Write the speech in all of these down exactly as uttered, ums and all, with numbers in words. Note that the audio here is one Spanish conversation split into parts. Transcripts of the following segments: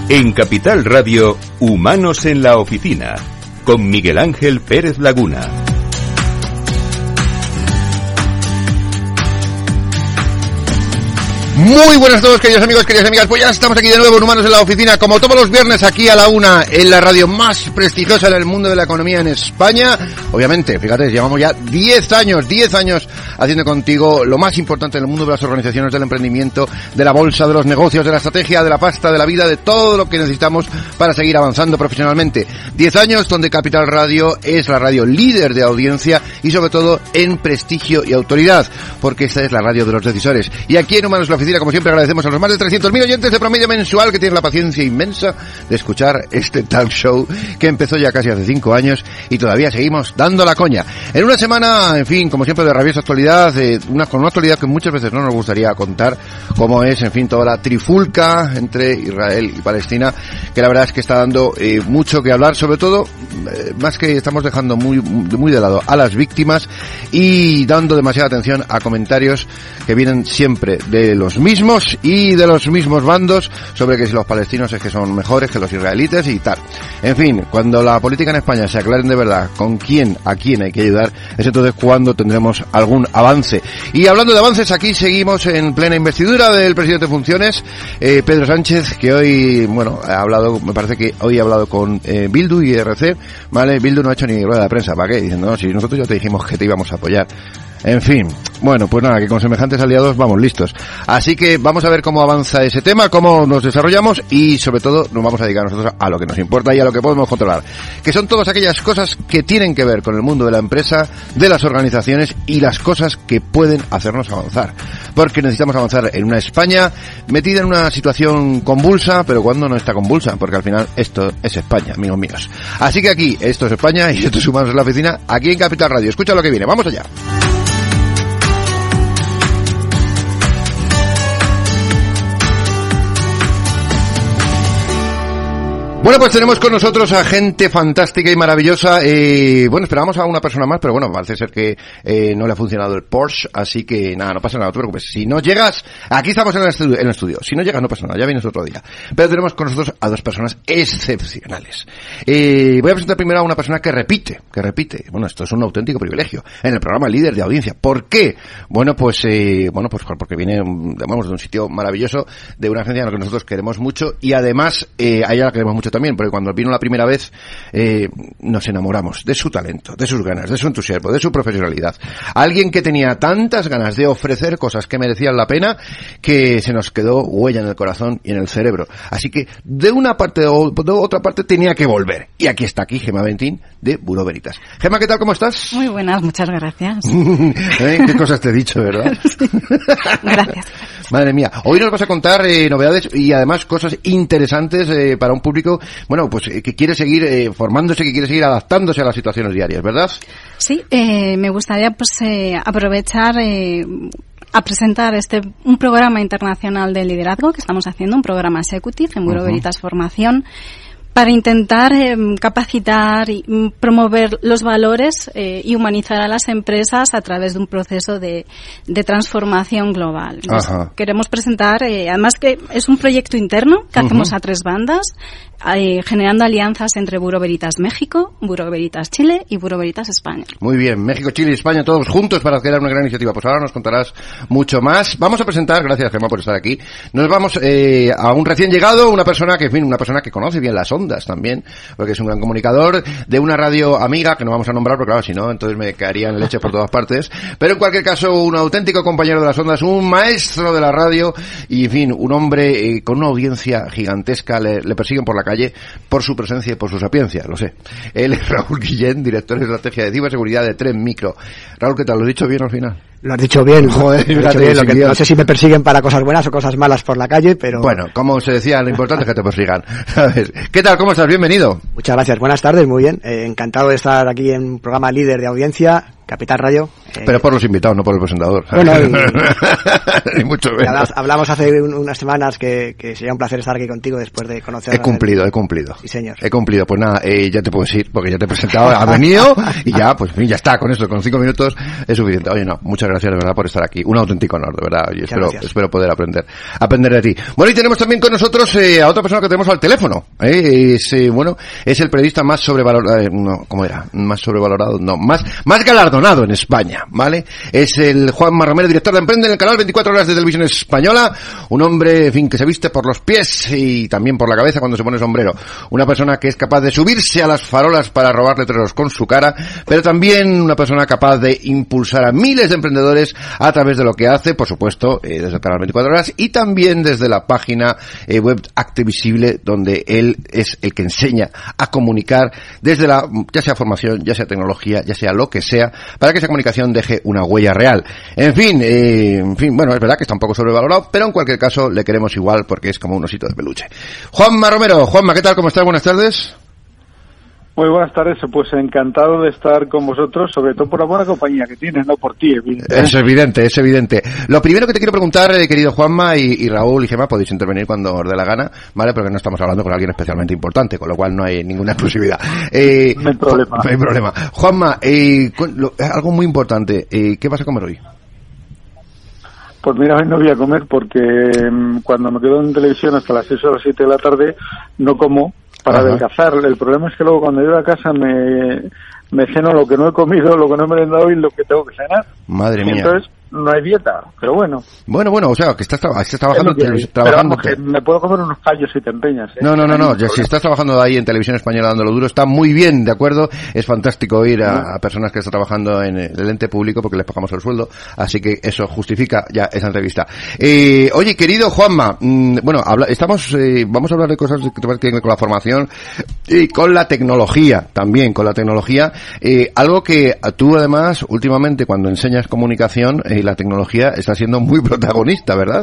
En Capital Radio, Humanos en la Oficina, con Miguel Ángel Pérez Laguna. Muy buenas a todos, queridos amigos, queridas amigas. Pues ya estamos aquí de nuevo en Humanos en la Oficina, como todos los viernes aquí a la una, en la radio más prestigiosa del mundo de la economía en España. Obviamente, fíjate, llevamos ya diez años, diez años haciendo contigo lo más importante en el mundo de las organizaciones, del emprendimiento, de la bolsa, de los negocios, de la estrategia, de la pasta, de la vida, de todo lo que necesitamos para seguir avanzando profesionalmente. diez años donde Capital Radio es la radio líder de audiencia y sobre todo en prestigio y autoridad, porque esta es la radio de los decisores. Y aquí en Humanos en la Oficina, como siempre, agradecemos a los más de trescientos mil oyentes de promedio mensual que tienen la paciencia inmensa de escuchar este talk show que empezó ya casi hace cinco años y todavía seguimos dando la coña. En una semana, en fin, como siempre, de rabiosa actualidad, eh, una, con una actualidad que muchas veces no nos gustaría contar, como es, en fin, toda la trifulca entre Israel y Palestina, que la verdad es que está dando eh, mucho que hablar, sobre todo, eh, más que estamos dejando muy, muy de lado a las víctimas y dando demasiada atención a comentarios que vienen siempre de los mismos y de los mismos bandos sobre que si los palestinos es que son mejores que los israelitas y tal. En fin, cuando la política en España se aclaren de verdad con quién, a quién hay que ayudar, es entonces cuando tendremos algún avance. Y hablando de avances, aquí seguimos en plena investidura del presidente en funciones, eh, Pedro Sánchez, que hoy, bueno, ha hablado, me parece que hoy ha hablado con eh, Bildu y R C, ¿vale? Bildu no ha hecho ni rueda de prensa, ¿para qué? Diciendo, no, si nosotros ya te dijimos que te íbamos a apoyar. En fin, bueno, pues nada, que con semejantes aliados vamos listos. Así que vamos a ver cómo avanza ese tema, cómo nos desarrollamos y sobre todo nos vamos a dedicar nosotros a lo que nos importa y a lo que podemos controlar, que son todas aquellas cosas que tienen que ver con el mundo de la empresa, de las organizaciones y las cosas que pueden hacernos avanzar. Porque necesitamos avanzar en una España metida en una situación convulsa, pero cuando no está convulsa, porque al final esto es España, amigos míos. Así que aquí, esto es España y esto es Humanos en la Oficina, aquí en Capital Radio. Escucha lo que viene, vamos allá. Bueno, pues tenemos con nosotros a gente fantástica y maravillosa. Eh, bueno, esperábamos a una persona más, pero bueno, parece ser que eh, no le ha funcionado el Porsche, así que nada, no pasa nada, no te preocupes. Si no llegas, aquí estamos en el estudio, en el estudio. Si no llegas, no pasa nada, ya vienes otro día. Pero tenemos con nosotros a dos personas excepcionales. Eh, voy a presentar primero a una persona que repite, que repite. Bueno, esto es un auténtico privilegio en el programa líder de audiencia. ¿Por qué? Bueno, pues, eh, bueno, pues porque viene, digamos, de un sitio maravilloso, de una agencia en la que nosotros queremos mucho y además eh, a ella la queremos mucho también, porque cuando vino la primera vez eh, nos enamoramos de su talento, de sus ganas, de su entusiasmo, de su profesionalidad. Alguien que tenía tantas ganas de ofrecer cosas que merecían la pena que se nos quedó huella en el corazón y en el cerebro. Así que de una parte o de otra parte tenía que volver. Y aquí está aquí Gemma Bentín de Bureau Veritas. Gemma, ¿qué tal? ¿Cómo estás? Muy buenas, muchas gracias. ¿Eh? ¿Qué cosas te he dicho, verdad? Sí. Gracias. Madre mía, hoy nos vas a contar eh, novedades y además cosas interesantes eh, para un público, bueno, pues eh, que quiere seguir eh, formándose, que quiere seguir adaptándose a las situaciones diarias, ¿verdad? Sí, eh, me gustaría pues eh, aprovechar eh, a presentar este un programa internacional de liderazgo que estamos haciendo, un programa Executive en Bureau Veritas uh-huh. Formación, para intentar eh, capacitar y promover los valores eh, y humanizar a las empresas a través de un proceso de, de transformación global. Entonces, queremos presentar, eh, además que es un proyecto interno que uh-huh. hacemos a tres bandas, eh, generando alianzas entre Bureau Veritas México, Bureau Veritas Chile y Bureau Veritas España. Muy bien, México, Chile y España todos juntos para crear una gran iniciativa. Pues ahora nos contarás mucho más. Vamos a presentar, gracias Gemma por estar aquí, nos vamos eh, a un recién llegado, una persona que, en fin, una persona que conoce bien las ondas también, porque es un gran comunicador de una radio amiga que no vamos a nombrar porque claro, si no, entonces me caerían leche por todas partes, pero en cualquier caso un auténtico compañero de las ondas, un maestro de la radio y en fin, un hombre eh, con una audiencia gigantesca, le, le persiguen por la calle por su presencia y por su sapiencia, lo sé. Él es Raúl Guillén, director de estrategia de ciberseguridad de Tren Micro. Raúl, ¿qué tal? ¿Lo he dicho bien al final? Lo has dicho bien, joder, lo dicho bien, lo que, no sé si me persiguen para cosas buenas o cosas malas por la calle, pero... Bueno, como se decía, lo importante es que te persigan, ¿sabes? ¿Qué tal? ¿Cómo estás? Bienvenido. Muchas gracias, buenas tardes, muy bien, eh, encantado de estar aquí en un programa líder de audiencia, Capital Radio. Eh, Pero por los invitados, no por el presentador. Bueno, y, y mucho menos. Hablamos, hablamos hace un, unas semanas que, que sería un placer estar aquí contigo después de conocer. He cumplido, he cumplido. Sí, señor. He cumplido. Pues nada, eh, ya te puedes ir, porque ya te he presentado, ha venido y ya, pues ya está, con esto, con cinco minutos es suficiente. Oye, no, muchas gracias de verdad por estar aquí. Un auténtico honor, de verdad. Y espero, espero poder aprender, aprender de ti. Bueno, y tenemos también con nosotros eh, a otra persona que tenemos al teléfono. Eh, es, eh, bueno, es el periodista más sobrevalorado, eh, no, ¿cómo era? Más sobrevalorado, no, más, más galardonado en España, ¿vale? Es el Juanma Romero, director de Emprende en el canal veinticuatro horas de Televisión Española. Un hombre, en fin, que se viste por los pies y también por la cabeza cuando se pone sombrero. Una persona que es capaz de subirse a las farolas para robar letreros con su cara, pero también una persona capaz de impulsar a miles de emprendedores a través de lo que hace, por supuesto, eh, desde el canal veinticuatro horas y también desde la página eh, web Activisible, donde él es el que enseña a comunicar desde la, ya sea formación, ya sea tecnología, ya sea lo que sea, para que esa comunicación deje una huella real. En fin, eh, en fin, bueno, es verdad que está un poco sobrevalorado, pero en cualquier caso le queremos igual porque es como un osito de peluche. Juanma Romero, Juanma, ¿qué tal? ¿Cómo estás? Buenas tardes. Muy buenas tardes, pues encantado de estar con vosotros, sobre todo por la buena compañía que tienes, no por ti, evidentemente. Es evidente, es evidente. Lo primero que te quiero preguntar, eh, querido Juanma y, y Raúl y Gemma, podéis intervenir cuando os dé la gana, ¿vale? Porque no estamos hablando con alguien especialmente importante, con lo cual no hay ninguna exclusividad. Eh, no hay problema. No hay problema. Juanma, eh, lo, algo muy importante, eh, ¿qué vas a comer hoy? Pues mira, hoy no voy a comer porque um, cuando me quedo en televisión hasta las seis o las siete de la tarde no como para Ajá. adelgazar. El problema es que luego cuando llego a casa me, me ceno lo que no he comido, lo que no he merendado y lo que tengo que cenar. Madre y mía. Entonces no hay dieta, pero bueno. Bueno, bueno, o sea, que estás, estás trabajando en televisión. Trabajando pero vamos, que me puedo comer unos callos si te empeñas. ¿eh? No, no, no, no, ya, si estás trabajando ahí en Televisión Española dándolo duro, está muy bien, ¿de acuerdo? Es fantástico oír a, a personas que están trabajando en el ente público porque les pagamos el sueldo, así que eso justifica ya esa entrevista. Eh, oye, querido Juanma, mmm, bueno, habla, estamos, eh, vamos a hablar de cosas que tienen que ver con la formación y con la tecnología, también con la tecnología, eh, algo que tú además, últimamente cuando enseñas comunicación, eh, la tecnología está siendo muy protagonista, ¿verdad?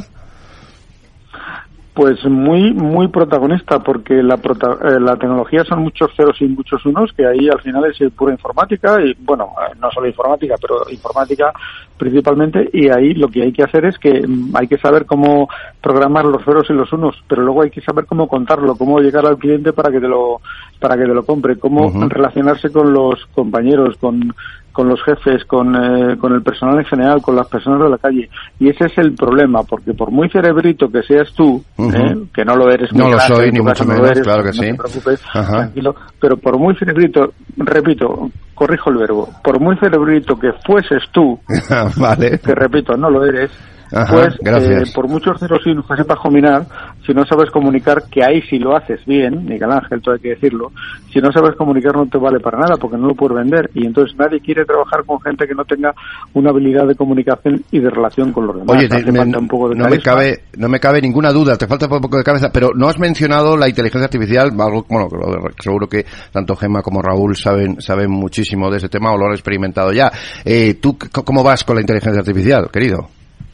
Pues muy, muy protagonista, porque la, prota- eh, la tecnología son muchos ceros y muchos unos, que ahí al final es pura informática, y bueno, no solo informática, pero informática principalmente, y ahí lo que hay que hacer es que hay que saber cómo programar los ceros y los unos, pero luego hay que saber cómo contarlo, cómo llegar al cliente para que te lo, para que te lo compre, cómo uh-huh. relacionarse con los compañeros, con con los jefes, con, eh, con el personal en general, con las personas de la calle. Y ese es el problema, porque por muy cerebrito que seas tú, uh-huh. eh, que no lo eres, no lo grande, soy, ni mucho menos, no eres, claro que no sí. No te preocupes, uh-huh. tranquilo, pero por muy cerebrito, repito, corrijo el verbo, por muy cerebrito que fueses tú, vale. que repito, no lo eres, Ajá, pues eh, por muchos ceros y unos que sepas combinar, si no sabes comunicar, que ahí si lo haces bien, Miguel Ángel, todo hay que decirlo, si no sabes comunicar no te vale para nada porque no lo puedes vender, y entonces nadie quiere trabajar con gente que no tenga una habilidad de comunicación y de relación con los demás. Oye, te, me, un poco de no me cabe no me cabe ninguna duda, te falta un poco de cabeza, pero no has mencionado la inteligencia artificial, algo, bueno, seguro que tanto Gemma como Raúl saben saben muchísimo de ese tema o lo han experimentado ya. Eh, ¿Tú cómo vas con la inteligencia artificial, querido?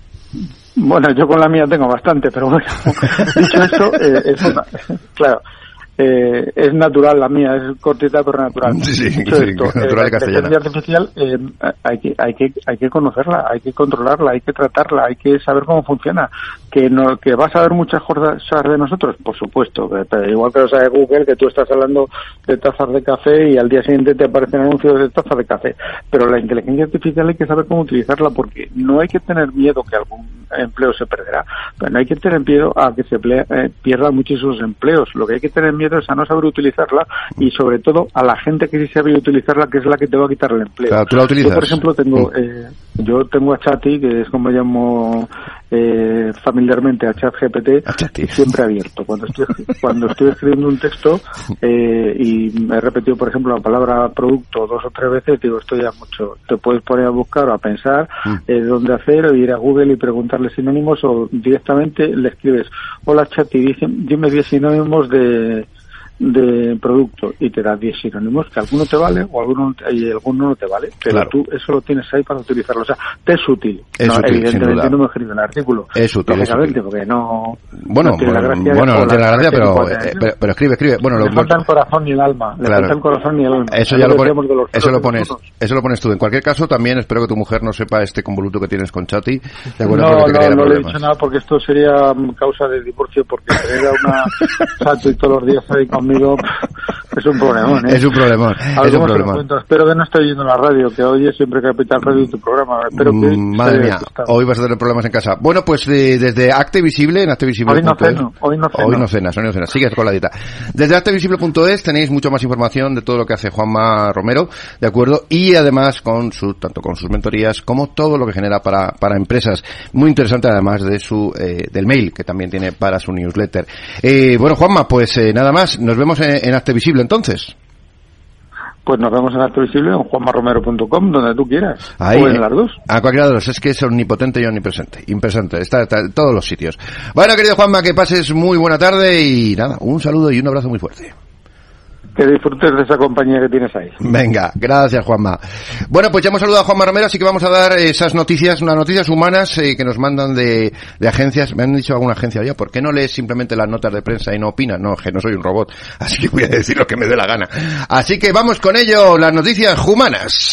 Bueno, yo con la mía tengo bastante, pero bueno, dicho esto, eh, es una, claro, eh, es natural la mía, es cortita pero natural. Sí, sí, dicho sí, esto, natural eh, la castellana. inteligencia artificial eh, hay que hay que hay que conocerla, hay que controlarla, hay que tratarla, hay que saber cómo funciona. Que no que vas a ver muchas cosas de nosotros, por supuesto, pero igual que lo sabe Google, que tú estás hablando de tazas de café y al día siguiente te aparecen anuncios de tazas de café, pero la inteligencia artificial hay que saber cómo utilizarla, porque no hay que tener miedo que algún empleo se perderá, pero no hay que tener miedo a que se plea, eh, pierdan muchísimos empleos. Lo que hay que tener miedo es a no saber utilizarla y sobre todo a la gente que sí sabe utilizarla, que es la que te va a quitar el empleo. Claro, ¿tú la utilizas? Yo, por ejemplo, tengo eh, yo tengo a Chati, que es como llamo eh, familiarmente a ChatGPT, siempre abierto. Cuando estoy cuando estoy escribiendo un texto eh, y he repetido, por ejemplo, la palabra producto dos o tres veces, digo, esto ya mucho. Te puedes poner a buscar o a pensar eh, dónde hacer, o ir a Google y preguntarle sinónimos, o directamente le escribes, hola Chati, dime diez sinónimos de de producto y te da diez sinónimos, que alguno te vale o alguno y alguno no te vale, pero claro. tú eso lo tienes ahí para utilizarlo. O sea, te es útil. Es no, útil, evidentemente no me escribe el artículo. Es útil, lógicamente, es útil. Porque no... Bueno, no tiene bueno, la gracia, bueno, no tiene la gracia, pero, eh, pero, pero escribe, escribe. Bueno, le lo, falta el corazón y el alma. Le claro. falta el corazón y el alma. Eso ya lo, pone, eso lo pones eso lo pones tú. En cualquier caso, también espero que tu mujer no sepa este convoluto que tienes con Chati. ¿De acuerdo? No, porque te no, no le he problemas. dicho nada porque esto sería causa de divorcio, porque tener a una Chati todos los días ahí conmigo es un problemón, ¿eh? Es un problemón. Es un problemón. Espero que no esté oyendo la radio, que oye siempre Capital Radio tu programa. Espero que mm, madre mía, hoy vas a tener problemas en casa. Bueno, pues eh, desde Acte Visible, en actevisible punto es. Hoy no ceno, hoy no ceno. Hoy no cenas, hoy no cenas. Sigues con la dieta. Desde actevisible punto es tenéis mucho más información de todo lo que hace Juanma Romero, ¿de acuerdo? Y además con su, tanto con sus mentorías como todo lo que genera para, para empresas. Muy interesante además de su, eh, del mail que también tiene para su newsletter. Eh, bueno, Juanma, pues eh, nada más. Nos vemos en, en Acte Visible entonces. Pues nos vemos en Acte Visible, en juanma romero punto com, donde tú quieras. Ahí, o en las dos. A cualquiera de los. Es que es omnipotente y omnipresente. Impresente. Está, está en todos los sitios. Bueno, querido Juanma, que pases muy buena tarde y nada, un saludo y un abrazo muy fuerte. Que disfrutes de esa compañía que tienes ahí. Venga, gracias Juanma. Bueno, pues ya hemos saludado a Juanma Romero, así que vamos a dar esas noticias, unas noticias humanas eh, que nos mandan de, de agencias. Me han dicho alguna agencia, oye, ¿por qué no lees simplemente las notas de prensa y no opinas? No, que no soy un robot, así que voy a decir lo que me dé la gana. Así que vamos con ello, las noticias humanas.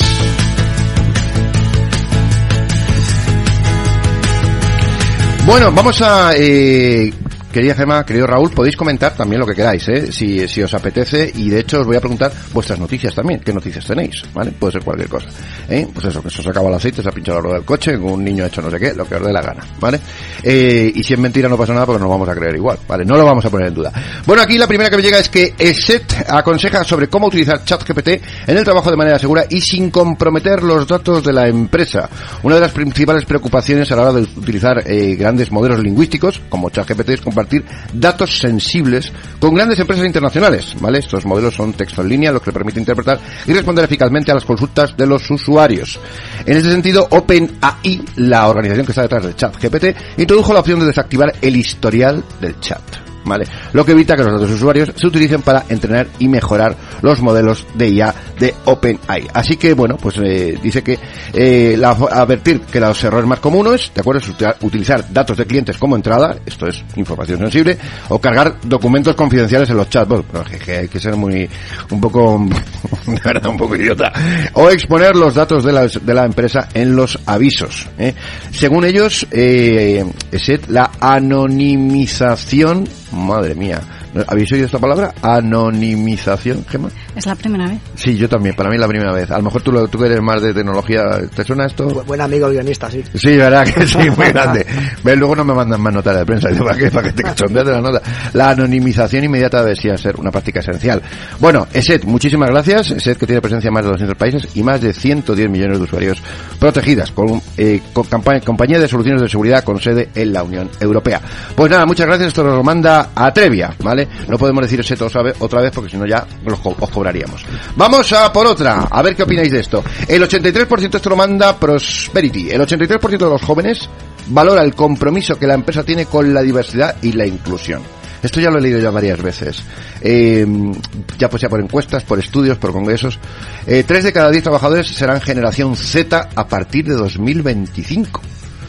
Bueno, vamos a... Eh, Querida Gemma, querido Raúl, podéis comentar también lo que queráis, ¿eh? Si, si os apetece, y de hecho os voy a preguntar vuestras noticias también. ¿Qué noticias tenéis? ¿Vale? Puede ser cualquier cosa. ¿Eh? Pues eso, que se os acaba el aceite, se ha pinchado la rueda del coche, un niño ha hecho no sé qué, lo que os dé la gana, ¿vale? Eh, y si es mentira no pasa nada porque nos vamos a creer igual, ¿vale? No lo vamos a poner en duda. Bueno, aquí la primera que me llega es que ESET aconseja sobre cómo utilizar ChatGPT en el trabajo de manera segura y sin comprometer los datos de la empresa. Una de las principales preocupaciones a la hora de utilizar eh, grandes modelos lingüísticos, como ChatGPT, es compartir datos sensibles con grandes empresas internacionales, ¿vale? Estos modelos son texto en línea, lo que le permite interpretar y responder eficazmente a las consultas de los usuarios. En este sentido, OpenAI, la organización que está detrás de ChatGPT, introdujo la opción de desactivar el historial del chat, ¿vale? Lo que evita que los datos de usuarios se utilicen para entrenar y mejorar los modelos de I A de OpenAI. Así que, bueno, pues eh, dice que eh, la, advertir que los errores más comunes, ¿de acuerdo?, es utilizar datos de clientes como entrada, esto es información sensible, o cargar documentos confidenciales en los chatbots, bueno, que, que hay que ser muy, un poco, de verdad, un poco idiota, o exponer los datos de la, de la empresa en los avisos, ¿eh? Según ellos, eh, es la anonimización. Madre mía. ¿Habéis oído esta palabra? Anonimización, Gemma. Es la primera vez. Sí, yo también. Para mí es la primera vez. A lo mejor tú, lo, tú que eres más de tecnología, ¿te suena esto? Bu- buen amigo el guionista, sí. Sí, verdad que sí, muy grande. ¿Ves? Luego no me mandan más notas de prensa. ¿Para qué? Para que te cachondees de la nota. La anonimización inmediata debería ser una práctica esencial. Bueno, ESET, muchísimas gracias. ESET, que tiene presencia en más de doscientos países y más de ciento diez millones de usuarios protegidas, con, eh, con campaña, compañía de soluciones de seguridad con sede en la Unión Europea. Pues nada, muchas gracias. Esto nos lo manda Atrevia, ¿vale? No podemos decir ESET otra vez porque si no ya los co- os cobraríamos. Vamos a por otra, a ver qué opináis de esto. El ochenta y tres por ciento, esto lo manda Prosperity, el ochenta y tres por ciento de los jóvenes valora el compromiso que la empresa tiene con la diversidad y la inclusión. Esto ya lo he leído ya varias veces, eh, ya pues ya por encuestas, por estudios, por congresos. Eh, tres de cada diez trabajadores serán generación Z a partir de dos mil veinticinco.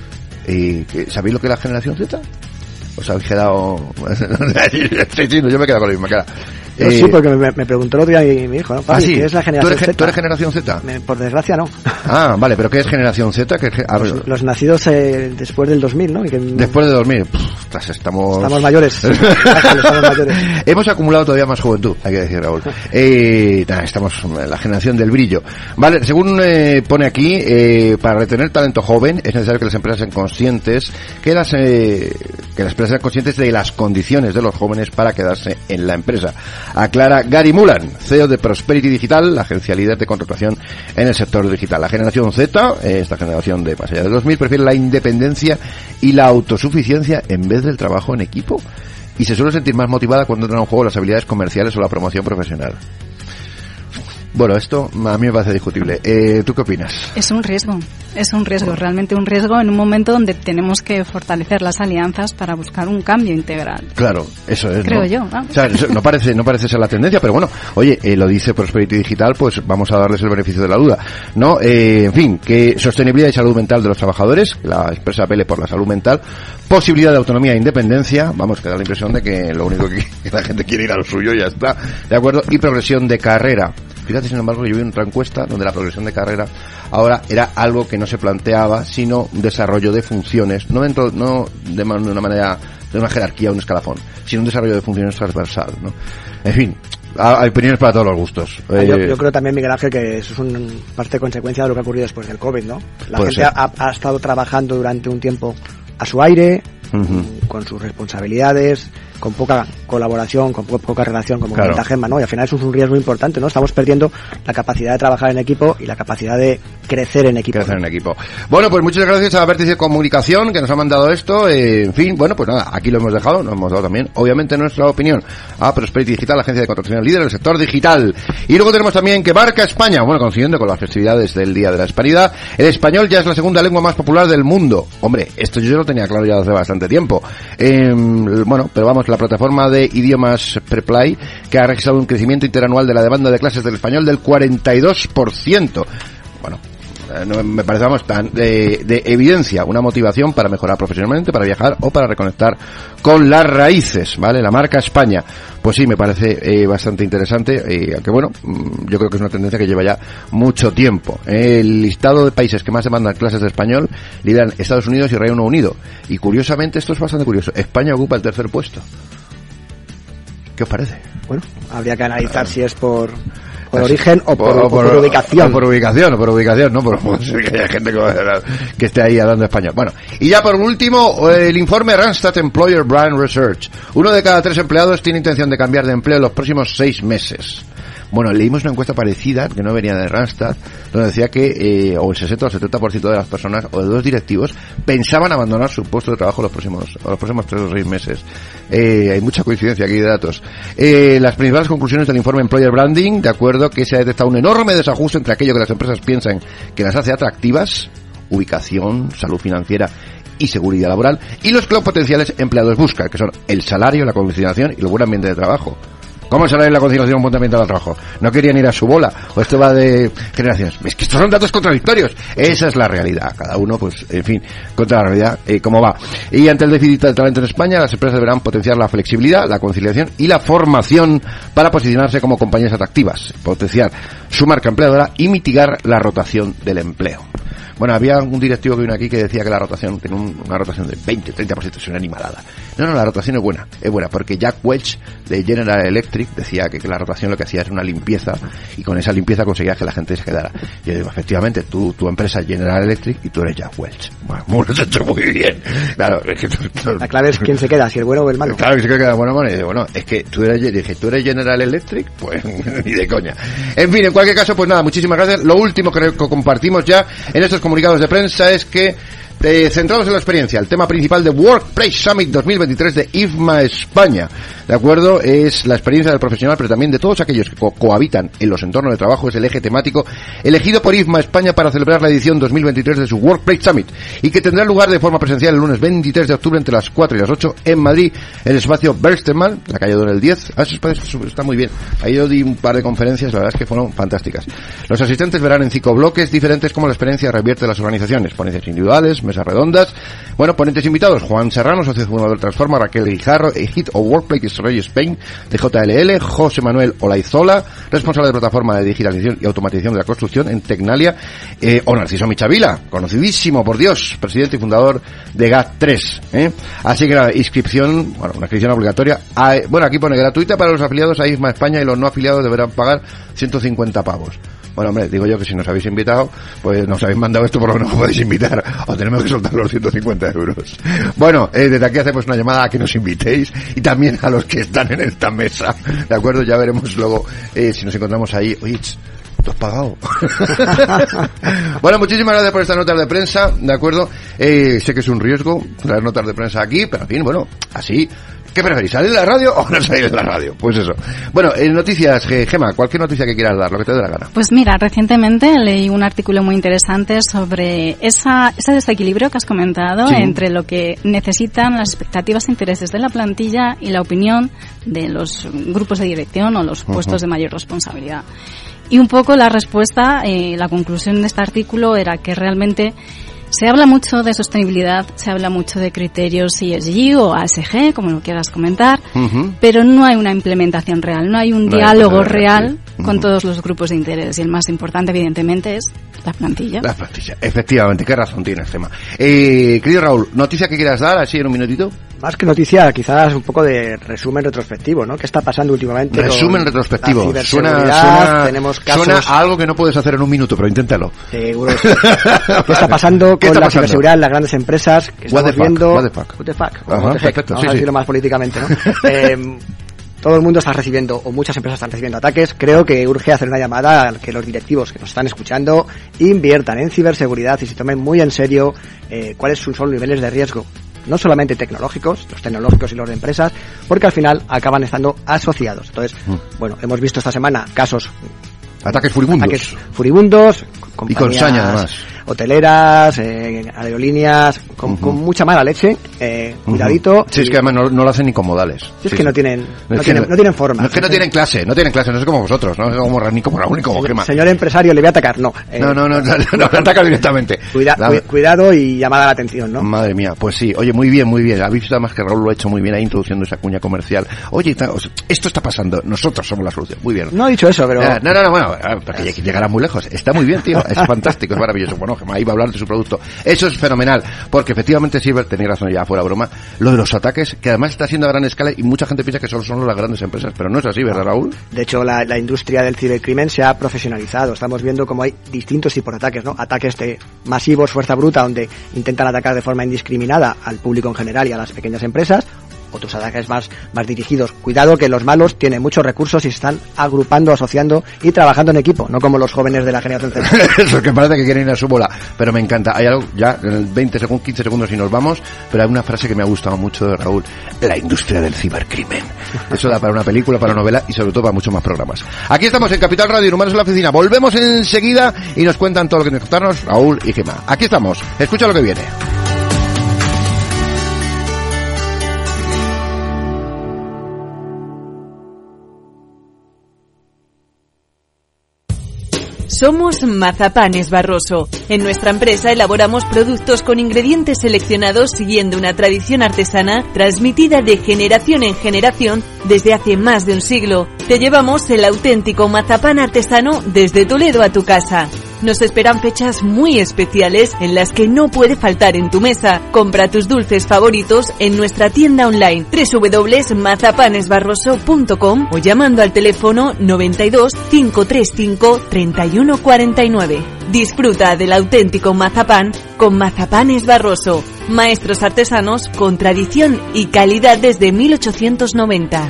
Eh, ¿Sabéis lo que es la generación Z? ¿Os habéis quedado? Sí, sí, yo me he quedado con la misma cara. Yo eh, sí, porque me, me preguntó el otro día mi, mi hijo, ¿no? Papi, ¿ah, sí? ¿qué es la generación ¿Tú eres, Z? ¿Tú eres generación Z? Me, por desgracia, no. Ah, vale, pero ¿qué es generación Z? ¿Qué es, a ver, los, los nacidos eh, después del dos mil, ¿no? Y que, después del dos mil. Pff, estamos... Estamos mayores. estamos mayores. Hemos acumulado todavía más juventud, hay que decir, Raúl. Eh, nah, estamos en la generación del brillo. Vale, según eh, pone aquí, eh, para retener talento joven es necesario que las empresas sean conscientes, que las, eh, que las empresas sean conscientes de las condiciones de los jóvenes para quedarse en la empresa. Aclara Gary Mullan, C E O de Prosperity Digital, la agencia líder de contratación en el sector digital. La generación Z, esta generación de más allá del dos mil, prefiere la independencia y la autosuficiencia en vez del trabajo en equipo y se suele sentir más motivada cuando entra en juego las habilidades comerciales o la promoción profesional. Bueno, esto a mí me parece discutible. Eh, ¿Tú qué opinas? Es un riesgo, es un riesgo, realmente un riesgo en un momento donde tenemos que fortalecer las alianzas para buscar un cambio integral. Claro, eso es, creo ¿no? yo. ¿no? O sea, no parece, no parece ser la tendencia, pero bueno, oye, eh, lo dice Prosperity Digital, pues vamos a darles el beneficio de la duda, ¿no? Eh, en fin, que sostenibilidad y salud mental de los trabajadores, la expresa Pele por la salud mental, posibilidad de autonomía e independencia, vamos, que da la impresión de que lo único que, que la gente quiere ir a lo suyo y ya está, ¿de acuerdo? Y progresión de carrera. Fíjate, sin embargo, yo vi otra encuesta donde la progresión de carrera ahora era algo que no se planteaba, sino un desarrollo de funciones, no dentro, no de una manera, de una jerarquía o un escalafón, sino un desarrollo de funciones transversal, ¿no? En fin, hay opiniones para todos los gustos. Yo, yo creo también, Miguel Ángel, que eso es un parte de consecuencia de lo que ha ocurrido después del COVID, ¿no? La gente ha, ha estado trabajando durante un tiempo a su aire, uh-huh. con sus responsabilidades, con poca colaboración, con po- poca relación, como claro. comenta Gemma, ¿no? Y al final eso es un riesgo importante, ¿no? Estamos perdiendo la capacidad de trabajar en equipo y la capacidad de crecer en equipo. Crecer en equipo. Bueno, pues muchas gracias a Vértice Comunicación que nos ha mandado esto. Eh, en fin, bueno, pues nada, aquí lo hemos dejado, nos hemos dado también, obviamente, nuestra opinión a Prosperity Digital, la agencia de contratación líder del sector digital. Y luego tenemos también que Marca España, bueno, coincidiendo con las festividades del Día de la Hispanidad, el español ya es la segunda lengua más popular del mundo. Hombre, esto yo lo tenía claro ya hace bastante tiempo. Eh, bueno, pero vamos, la plataforma de idiomas Preply, que ha registrado un crecimiento interanual de la demanda de clases del español del cuarenta y dos por ciento. Bueno, no, me parece, vamos, tan de, de evidencia, una motivación para mejorar profesionalmente, para viajar o para reconectar con las raíces, ¿vale? La marca España, pues sí, me parece eh, bastante interesante, eh, aunque bueno, yo creo que es una tendencia que lleva ya mucho tiempo. El listado de países que más demandan clases de español lideran Estados Unidos y Reino Unido, y curiosamente, esto es bastante curioso, España ocupa el tercer puesto. ¿Qué os parece? Bueno, habría que analizar si es por... por origen o por, o por, o por ubicación. O por ubicación, o por ubicación, ¿no? Por, por que haya gente que, que esté ahí hablando español. Bueno, y ya por último, el informe Randstad Employer Brand Research. Uno de cada tres empleados tiene intención de cambiar de empleo en los próximos seis meses. Bueno, leímos una encuesta parecida, que no venía de Randstad, donde decía que eh, o el sesenta o el setenta por ciento de las personas, o de los directivos, pensaban abandonar su puesto de trabajo los próximos los próximos tres o seis meses. Eh, hay mucha coincidencia aquí de datos. Eh, las principales conclusiones del informe Employer Branding, de acuerdo, que se ha detectado un enorme desajuste entre aquello que las empresas piensan que las hace atractivas, ubicación, salud financiera y seguridad laboral, y los que los potenciales empleados buscan, que son el salario, la conciliación y el buen ambiente de trabajo. ¿Cómo el salario y la conciliación un buen ambiente de trabajo? ¿No querían ir a su bola? ¿O esto va de generaciones? Es que estos son datos contradictorios. Esa es la realidad. Cada uno, pues, en fin, contra la realidad, eh, cómo va. Y ante el déficit de talento en España, las empresas deberán potenciar la flexibilidad, la conciliación y la formación para posicionarse como compañías atractivas, potenciar su marca empleadora y mitigar la rotación del empleo. Bueno, había un directivo que vino aquí que decía que la rotación tiene un, una rotación de veinte, treinta por ciento, es una animalada. No, no, la rotación es buena, es buena, porque Jack Welch de General Electric decía que, que la rotación lo que hacía era una limpieza, y con esa limpieza conseguía que la gente se quedara. Y yo digo, efectivamente, tú, tu empresa es General Electric y tú eres Jack Welch. Bueno, lo has hecho muy bien. Claro, es que tú, tú, la clave es quién se queda, si el bueno o el malo. Claro que se queda bueno, bueno, y digo, bueno, es que tú eres, dije, tú eres General Electric, pues ni de coña. En fin, en cualquier caso, pues nada, muchísimas gracias. Lo último que compartimos ya en estos comunicados de prensa es que Eh, centrados en la experiencia, el tema principal de Workplace Summit dos mil veintitrés de I F M A España, ¿de acuerdo? Es la experiencia del profesional, pero también de todos aquellos que co- cohabitan en los entornos de trabajo. Es el eje temático elegido por I F M A España para celebrar la edición dos mil veintitrés de su Workplace Summit, y que tendrá lugar de forma presencial el lunes veintitrés de octubre entre las cuatro y las ocho en Madrid, en el espacio Berstemann, la calle Donel diez. Ah, ese espacio está muy bien. Ahí yo di un par de conferencias, la verdad es que fueron fantásticas. Los asistentes verán en cinco bloques diferentes cómo la experiencia revierte las organizaciones, ponencias individuales, mesas redondas. Bueno, ponentes invitados: Juan Serrano, socio fundador de Transforma; Raquel Guijarro, Hit o Workplace Israel Spain de J L L; José Manuel Olaizola, responsable de plataforma de digitalización y automatización de la construcción en Tecnalia; eh, o Narciso Michavila, conocidísimo, por Dios, presidente y fundador de G A T tres, ¿eh? Así que la inscripción, bueno, una inscripción obligatoria, a, bueno, aquí pone gratuita para los afiliados a I F M A España, y los no afiliados deberán pagar ciento cincuenta pavos. Bueno, hombre, digo yo que si nos habéis invitado, pues nos habéis mandado esto, por lo menos podéis invitar, o tenemos que soltar los ciento cincuenta euros. Bueno, eh, desde aquí hacemos una llamada a que nos invitéis, y también a los que están en esta mesa, ¿de acuerdo? Ya veremos luego eh, si nos encontramos ahí. Oye, ¿tú has pagado? Bueno, muchísimas gracias por estas notas de prensa, ¿de acuerdo? Eh, sé que es un riesgo traer notas de prensa aquí, pero en fin, bueno, así ¿Qué preferís, salir en la radio o no salir en la radio? Pues eso. Bueno, en noticias, Gema, cualquier noticia que quieras dar, lo que te dé la gana. Pues mira, recientemente leí un artículo muy interesante sobre esa, ese desequilibrio que has comentado sí. entre lo que necesitan las expectativas e intereses de la plantilla y la opinión de los grupos de dirección o los puestos uh-huh. de mayor responsabilidad. Y un poco la respuesta, eh, la conclusión de este artículo era que realmente se habla mucho de sostenibilidad, se habla mucho de criterios E S G o A S G, como lo quieras comentar, uh-huh. pero no hay una implementación real, no hay un no diálogo hay real sí. con uh-huh. todos los grupos de interés. Y el más importante, evidentemente, es la plantilla. La plantilla, efectivamente, qué razón tiene el tema. Eh, querido Raúl, ¿noticia que quieras dar así en un minutito? Más que noticia, quizás un poco de resumen retrospectivo, ¿no? ¿Qué está pasando últimamente? Resumen retrospectivo. Suena, suena, tenemos casos... suena a algo que no puedes hacer en un minuto, pero inténtalo. Seguro. ¿Qué está pasando ¿Qué con está la pasando? ciberseguridad en las grandes empresas? Que estamos viendo... What the fuck. What the fuck. Ajá, What the heck. perfecto, Vamos sí, a decirlo sí. más políticamente, ¿no? eh, todo el mundo está recibiendo, o muchas empresas están recibiendo ataques. Creo que urge hacer una llamada a que los directivos que nos están escuchando inviertan en ciberseguridad y se tomen muy en serio eh, cuáles son los niveles de riesgo. No solamente tecnológicos, los tecnológicos y los de empresas, porque al final acaban estando asociados. Entonces, mm. bueno, hemos visto esta semana casos... Ataques furibundos. Ataques furibundos. Y con saña, además. Hoteleras, eh, aerolíneas, con, uh-huh. con mucha mala leche, eh, uh-huh. cuidadito. Sí, y... es que además no, no lo hacen ni con modales. Sí, es sí, que sí. no tienen, no, es tienen, que no, no tienen forma. No es que no tienen clase, no tienen clase, no es como vosotros, no es como ni como Raúl ni como Gema. Señor empresario, le voy a atacar, no. Eh, no, no, no, no, no, no ataca directamente. Cuida, la... cu- cuidado y llamada a la atención, ¿no? Madre mía, pues sí, oye, muy bien, muy bien. Habéis visto además que Raúl lo ha hecho muy bien ahí introduciendo esa cuña comercial. Oye, esto está pasando, nosotros somos la solución. Muy bien. No he dicho eso, pero... Eh, no, no, no, bueno, porque llegará muy lejos. Está muy bien, tío, es fantástico, es maravilloso. Bueno, Gema, ahí va a hablar de su producto. Eso es fenomenal, porque efectivamente Silver tenía razón ya fuera broma, lo de los ataques, que además está haciendo a gran escala y mucha gente piensa que solo son las grandes empresas, pero no es así, ¿verdad, Raúl? De hecho, la, la industria del cibercrimen se ha profesionalizado. Estamos viendo como hay distintos tipos de ataques, ¿no? Ataques de masivos, fuerza bruta, donde intentan atacar de forma indiscriminada al público en general y a las pequeñas empresas. Otros ataques más, más dirigidos. Cuidado que los malos tienen muchos recursos y se están agrupando, asociando y trabajando en equipo, no como los jóvenes de la generación Z. Eso que parece que quieren ir a su bola, pero me encanta. Hay algo, ya en el veinte segundos, quince segundos y nos vamos, pero hay una frase que me ha gustado mucho de Raúl: la industria del cibercrimen. Eso da para una película, para una novela y sobre todo para muchos más programas. Aquí estamos en Capital Radio, Humanos en la Oficina. Volvemos enseguida y nos cuentan todo lo que nos contarnos Raúl y Gema. Aquí estamos, escucha lo que viene. Somos Mazapanes Barroso. En nuestra empresa elaboramos productos con ingredientes seleccionados siguiendo una tradición artesana transmitida de generación en generación desde hace más de un siglo. Te llevamos el auténtico mazapán artesano desde Toledo a tu casa. Nos esperan fechas muy especiales en las que no puede faltar en tu mesa. Compra tus dulces favoritos en nuestra tienda online doble u doble u doble u punto mazapanes barroso punto com o llamando al teléfono noventa y dos, cinco treinta y cinco, treinta y uno cuarenta y nueve. Disfruta del auténtico mazapán con Mazapanes Barroso. Maestros artesanos con tradición y calidad desde mil ochocientos noventa.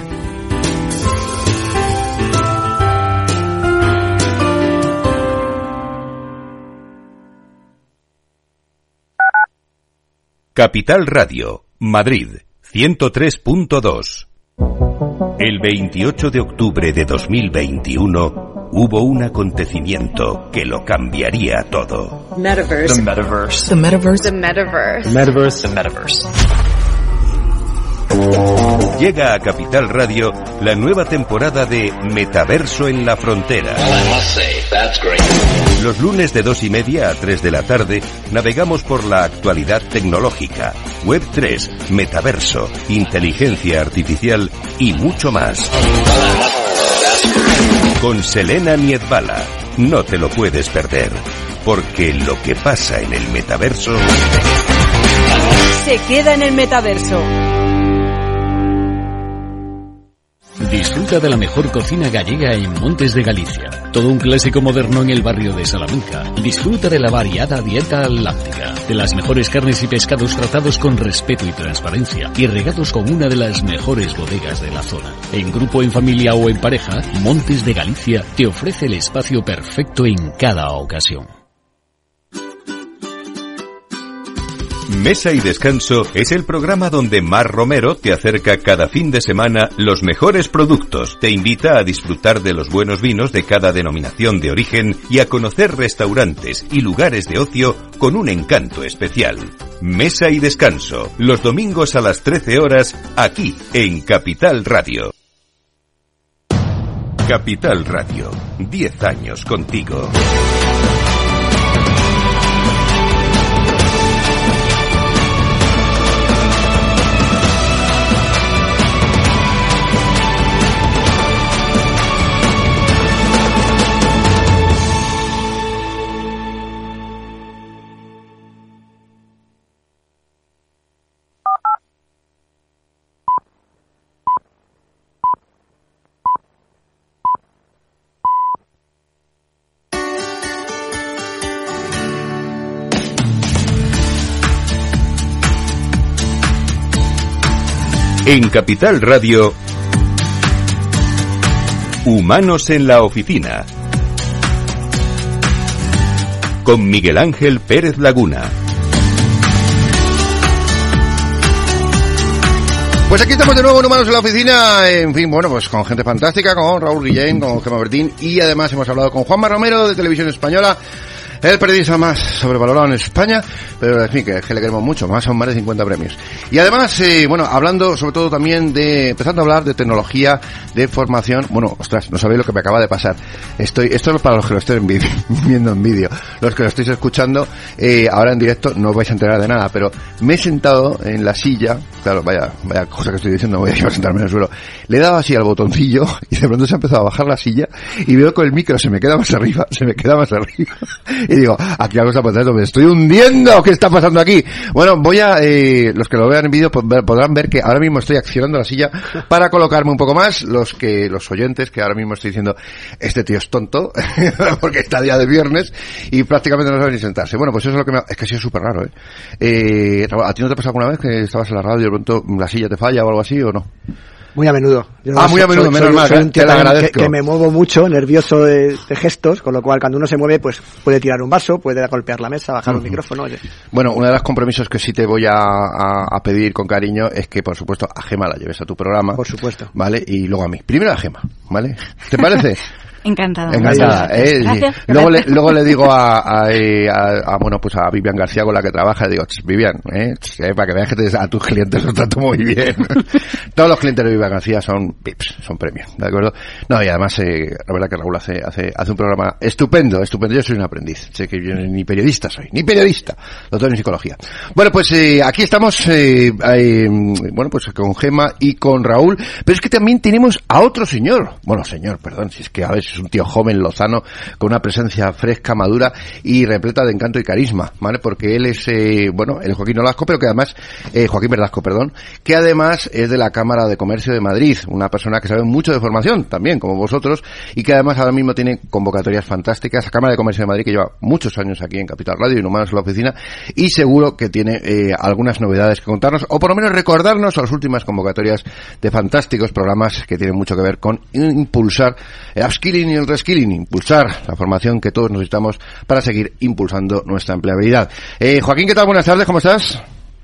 Capital Radio, Madrid, ciento tres punto dos. El veintiocho de octubre de dos mil veintiuno hubo un acontecimiento que lo cambiaría todo. Metaverse. The metaverse. The metaverse. The metaverse. The metaverse. The metaverse. Llega a Capital Radio la nueva temporada de Metaverso en la Frontera. Los lunes de dos y media a tres de la tarde navegamos por la actualidad tecnológica, web tres, metaverso, inteligencia artificial y mucho más. Con Selena Niedbala. No te lo puedes perder, porque lo que pasa en el metaverso se queda en el metaverso. Disfruta de la mejor cocina gallega en Montes de Galicia. Todo un clásico moderno en el barrio de Salamanca. Disfruta de la variada dieta atlántica, de las mejores carnes y pescados tratados con respeto y transparencia y regados con una de las mejores bodegas de la zona. En grupo, en familia o en pareja, Montes de Galicia te ofrece el espacio perfecto en cada ocasión. Mesa y Descanso es el programa donde Mar Romero te acerca cada fin de semana los mejores productos, te invita a disfrutar de los buenos vinos de cada denominación de origen y a conocer restaurantes y lugares de ocio con un encanto especial. Mesa y Descanso, los domingos a las trece horas, aquí en Capital Radio. Capital Radio, diez años contigo. En Capital Radio, Humanos en la Oficina, con Miguel Ángel Pérez Laguna. Pues aquí estamos de nuevo en Humanos en la Oficina, en fin, bueno, pues con gente fantástica, con Raúl Guillén, con Gemma Bertín, y además hemos hablado con Juanma Romero de Televisión Española, el periodista más sobrevalorado en España, pero en fin, que, que le queremos mucho, más son más de cincuenta premios. Y además, eh, bueno, hablando sobre todo también de, empezando a hablar de tecnología, de formación, bueno, ostras, no sabéis lo que me acaba de pasar. Estoy, esto es para los que lo estén viendo en vídeo, los que lo estéis escuchando, eh, ahora en directo no os vais a enterar de nada, pero me he sentado en la silla, claro, vaya, vaya cosa que estoy diciendo, no voy a ir a sentarme en el suelo, le he dado así al botoncillo y de pronto se ha empezado a bajar la silla y veo que el micro se me queda más arriba, se me queda más arriba. Y digo, aquí algo está pasando, me estoy hundiendo, ¿qué está pasando aquí? Bueno, voy a, eh, los que lo vean en vídeo podrán ver que ahora mismo estoy accionando la silla para colocarme un poco más, los que, los oyentes que ahora mismo estoy diciendo, este tío es tonto, porque está día de viernes y prácticamente no sabe ni sentarse. Bueno, pues eso es lo que me ha, es que ha sido súper raro, ¿eh? eh. ¿A ti no te ha pasado alguna vez que estabas en la radio y de pronto la silla te falla o algo así o no? Muy a menudo. Yo ah, muy a menudo, soy, menos soy, mal, soy un tío te lo agradezco. Que, que me muevo mucho, nervioso de, de gestos, con lo cual cuando uno se mueve, pues puede tirar un vaso, puede golpear la mesa, bajar uh-huh. un micrófono. Oye. Bueno, uno de los compromisos que sí te voy a, a, a pedir con cariño es que, por supuesto, a Gemma la lleves a tu programa. Por supuesto. ¿Vale? Y luego a mí. Primero a Gemma, ¿vale? ¿Te parece? Encantada. Encantada. Eh, gracias, sí. Luego le, luego le digo a, a, a, a, bueno, pues a Vivian García con la que trabaja, le digo, Vivian, eh, eh, para que veas que te, a tus clientes los trato muy bien. Todos los clientes de Vivian García son pips, son premios, ¿de acuerdo? No, y además, eh, la verdad que Raúl hace, hace, hace un programa estupendo, estupendo. Yo soy un aprendiz. Sé que yo ni periodista soy, ni periodista, doctor en psicología. Bueno, pues eh, aquí estamos, eh, eh, bueno, pues con Gemma y con Raúl, pero es que también tenemos a otro señor, bueno, señor, perdón, si es que a veces es un tío joven, lozano, con una presencia fresca, madura y repleta de encanto y carisma, ¿vale? Porque él es, eh, bueno, el Joaquín Nolasco, pero que además, eh, Joaquín Verdasco, perdón, que además es de la Cámara de Comercio de Madrid, una persona que sabe mucho de formación, también, como vosotros, y que además ahora mismo tiene convocatorias fantásticas, la Cámara de Comercio de Madrid, que lleva muchos años aquí en Capital Radio y en Humanos en la Oficina, y seguro que tiene eh, algunas novedades que contarnos, o por lo menos recordarnos las últimas convocatorias de fantásticos programas que tienen mucho que ver con impulsar el upskilling y el reskilling, impulsar la formación que todos necesitamos para seguir impulsando nuestra empleabilidad. Eh, Joaquín, ¿qué tal? Buenas tardes, ¿cómo estás?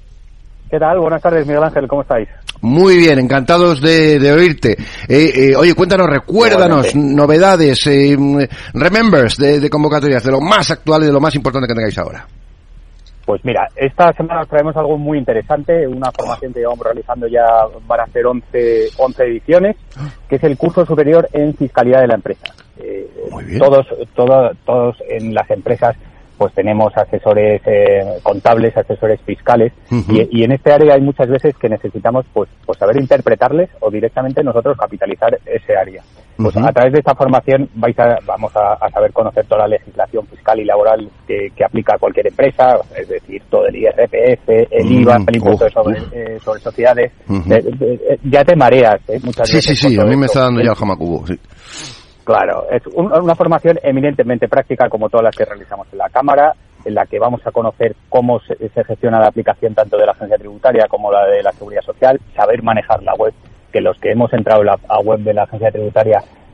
¿Qué tal? Buenas tardes, Miguel Ángel, ¿cómo estáis? Muy bien, encantados de, de oírte. Eh, eh, oye, cuéntanos, recuérdanos Igualmente. novedades, eh, remembers de, de convocatorias, de lo más actual y de lo más importante que tengáis ahora. Pues mira, esta semana os traemos algo muy interesante, una formación que llevamos realizando ya, van a ser once, once ediciones, que es el curso superior en fiscalidad de la empresa. Eh, muy bien. Todos, todo, todos en las empresas pues tenemos asesores eh, contables, asesores fiscales, uh-huh. y, y en este área hay muchas veces que necesitamos pues, pues saber interpretarles o directamente nosotros capitalizar ese área. Pues uh-huh. a través de esta formación vais a, vamos a, a saber conocer toda la legislación fiscal y laboral que, que aplica a cualquier empresa, es decir, todo el I R P F, el I V A, uh-huh. el impuesto sobre, eh, sobre sociedades. Uh-huh. de, de, de, ya te mareas eh, muchas sí, veces. Sí, sí, sí, a mí me está dando ya el jamacubo, sí. Claro, es un, una formación eminentemente práctica como todas las que realizamos en la Cámara, en la que vamos a conocer cómo se, se gestiona la aplicación tanto de la agencia tributaria como la de la Seguridad Social, saber manejar la web, que los que hemos entrado en la a web de la agencia tributaria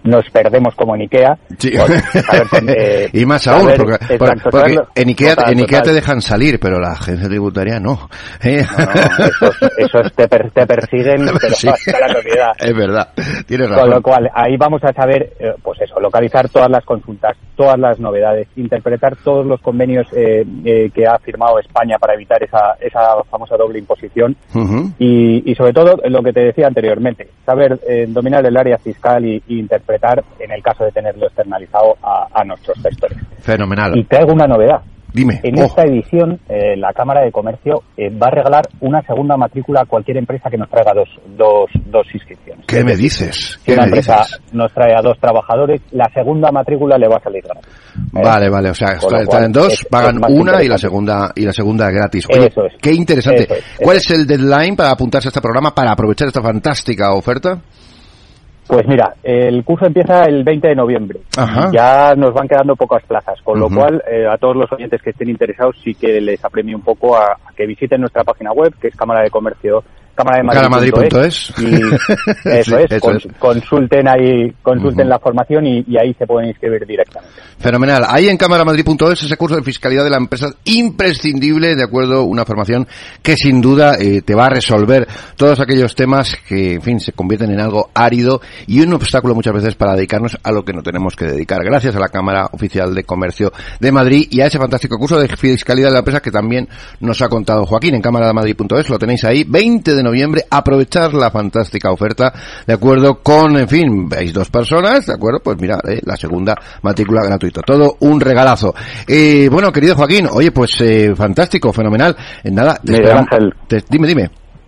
nos perdemos como en IKEA. Sí. Pues, saber, eh, y más aún, saber, porque, exacto, porque saberlo, en IKEA, total, en IKEA total. te dejan salir, pero la agencia tributaria no. ¿Eh? No, no, esos, esos te, per, te persiguen, pero Sí. hasta la sociedad. Es verdad, tienes razón. Con lo cual, ahí vamos a saber, eh, pues eso, localizar todas las consultas, todas las novedades, interpretar todos los convenios eh, eh, que ha firmado España para evitar esa, esa famosa doble imposición. Uh-huh. Y, y sobre todo, lo que te decía anteriormente, saber eh, dominar el área fiscal y, y interpretar, en el caso de tenerlo externalizado, a, a nuestros gestores. Fenomenal. Y traigo una novedad. Dime. En Oh. esta edición, eh, la Cámara de Comercio eh, va a regalar una segunda matrícula a cualquier empresa que nos traiga dos, dos, dos inscripciones. ¿Qué me dices? Si ¿Qué una me empresa dices? nos trae a dos trabajadores, la segunda matrícula le va a salir gratis. Vale, vale, o sea, Con lo traen cual, dos, es- pagan es más una y la interesante. segunda y la segunda gratis. Oye, Eso es. qué interesante. Eso es, eso ¿Cuál es el deadline para apuntarse a este programa, para aprovechar esta fantástica oferta? Pues mira, el curso empieza el veinte de noviembre. Ajá. Ya nos van quedando pocas plazas, con Ujú. lo cual eh, a todos los oyentes que estén interesados sí que les apremio un poco a, a que visiten nuestra página web, que es Cámara de Comercio, cámara de madrid punto es, y eso Sí, es, eso con- es. consulten ahí, consulten Ujú. la formación y, y ahí se pueden inscribir directamente. Fenomenal. Ahí en cámara madrid punto es ese curso de fiscalidad de la empresa imprescindible, de acuerdo, una formación que sin duda eh, te va a resolver todos aquellos temas que, en fin, se convierten en algo árido y un obstáculo muchas veces para dedicarnos a lo que no tenemos que dedicar. Gracias a la Cámara Oficial de Comercio de Madrid y a ese fantástico curso de fiscalidad de la empresa que también nos ha contado Joaquín en cámara madrid punto es. Lo tenéis ahí, veinte de noviembre, aprovechar la fantástica oferta, de acuerdo con, en fin, veis dos personas, de acuerdo, pues mira, eh, la segunda matrícula gratuita, todo un regalazo. Eh, bueno, querido Joaquín, oye, pues eh, fantástico, fenomenal. Eh, nada, te Miguel esperamos- Ángel. te- dime, dime.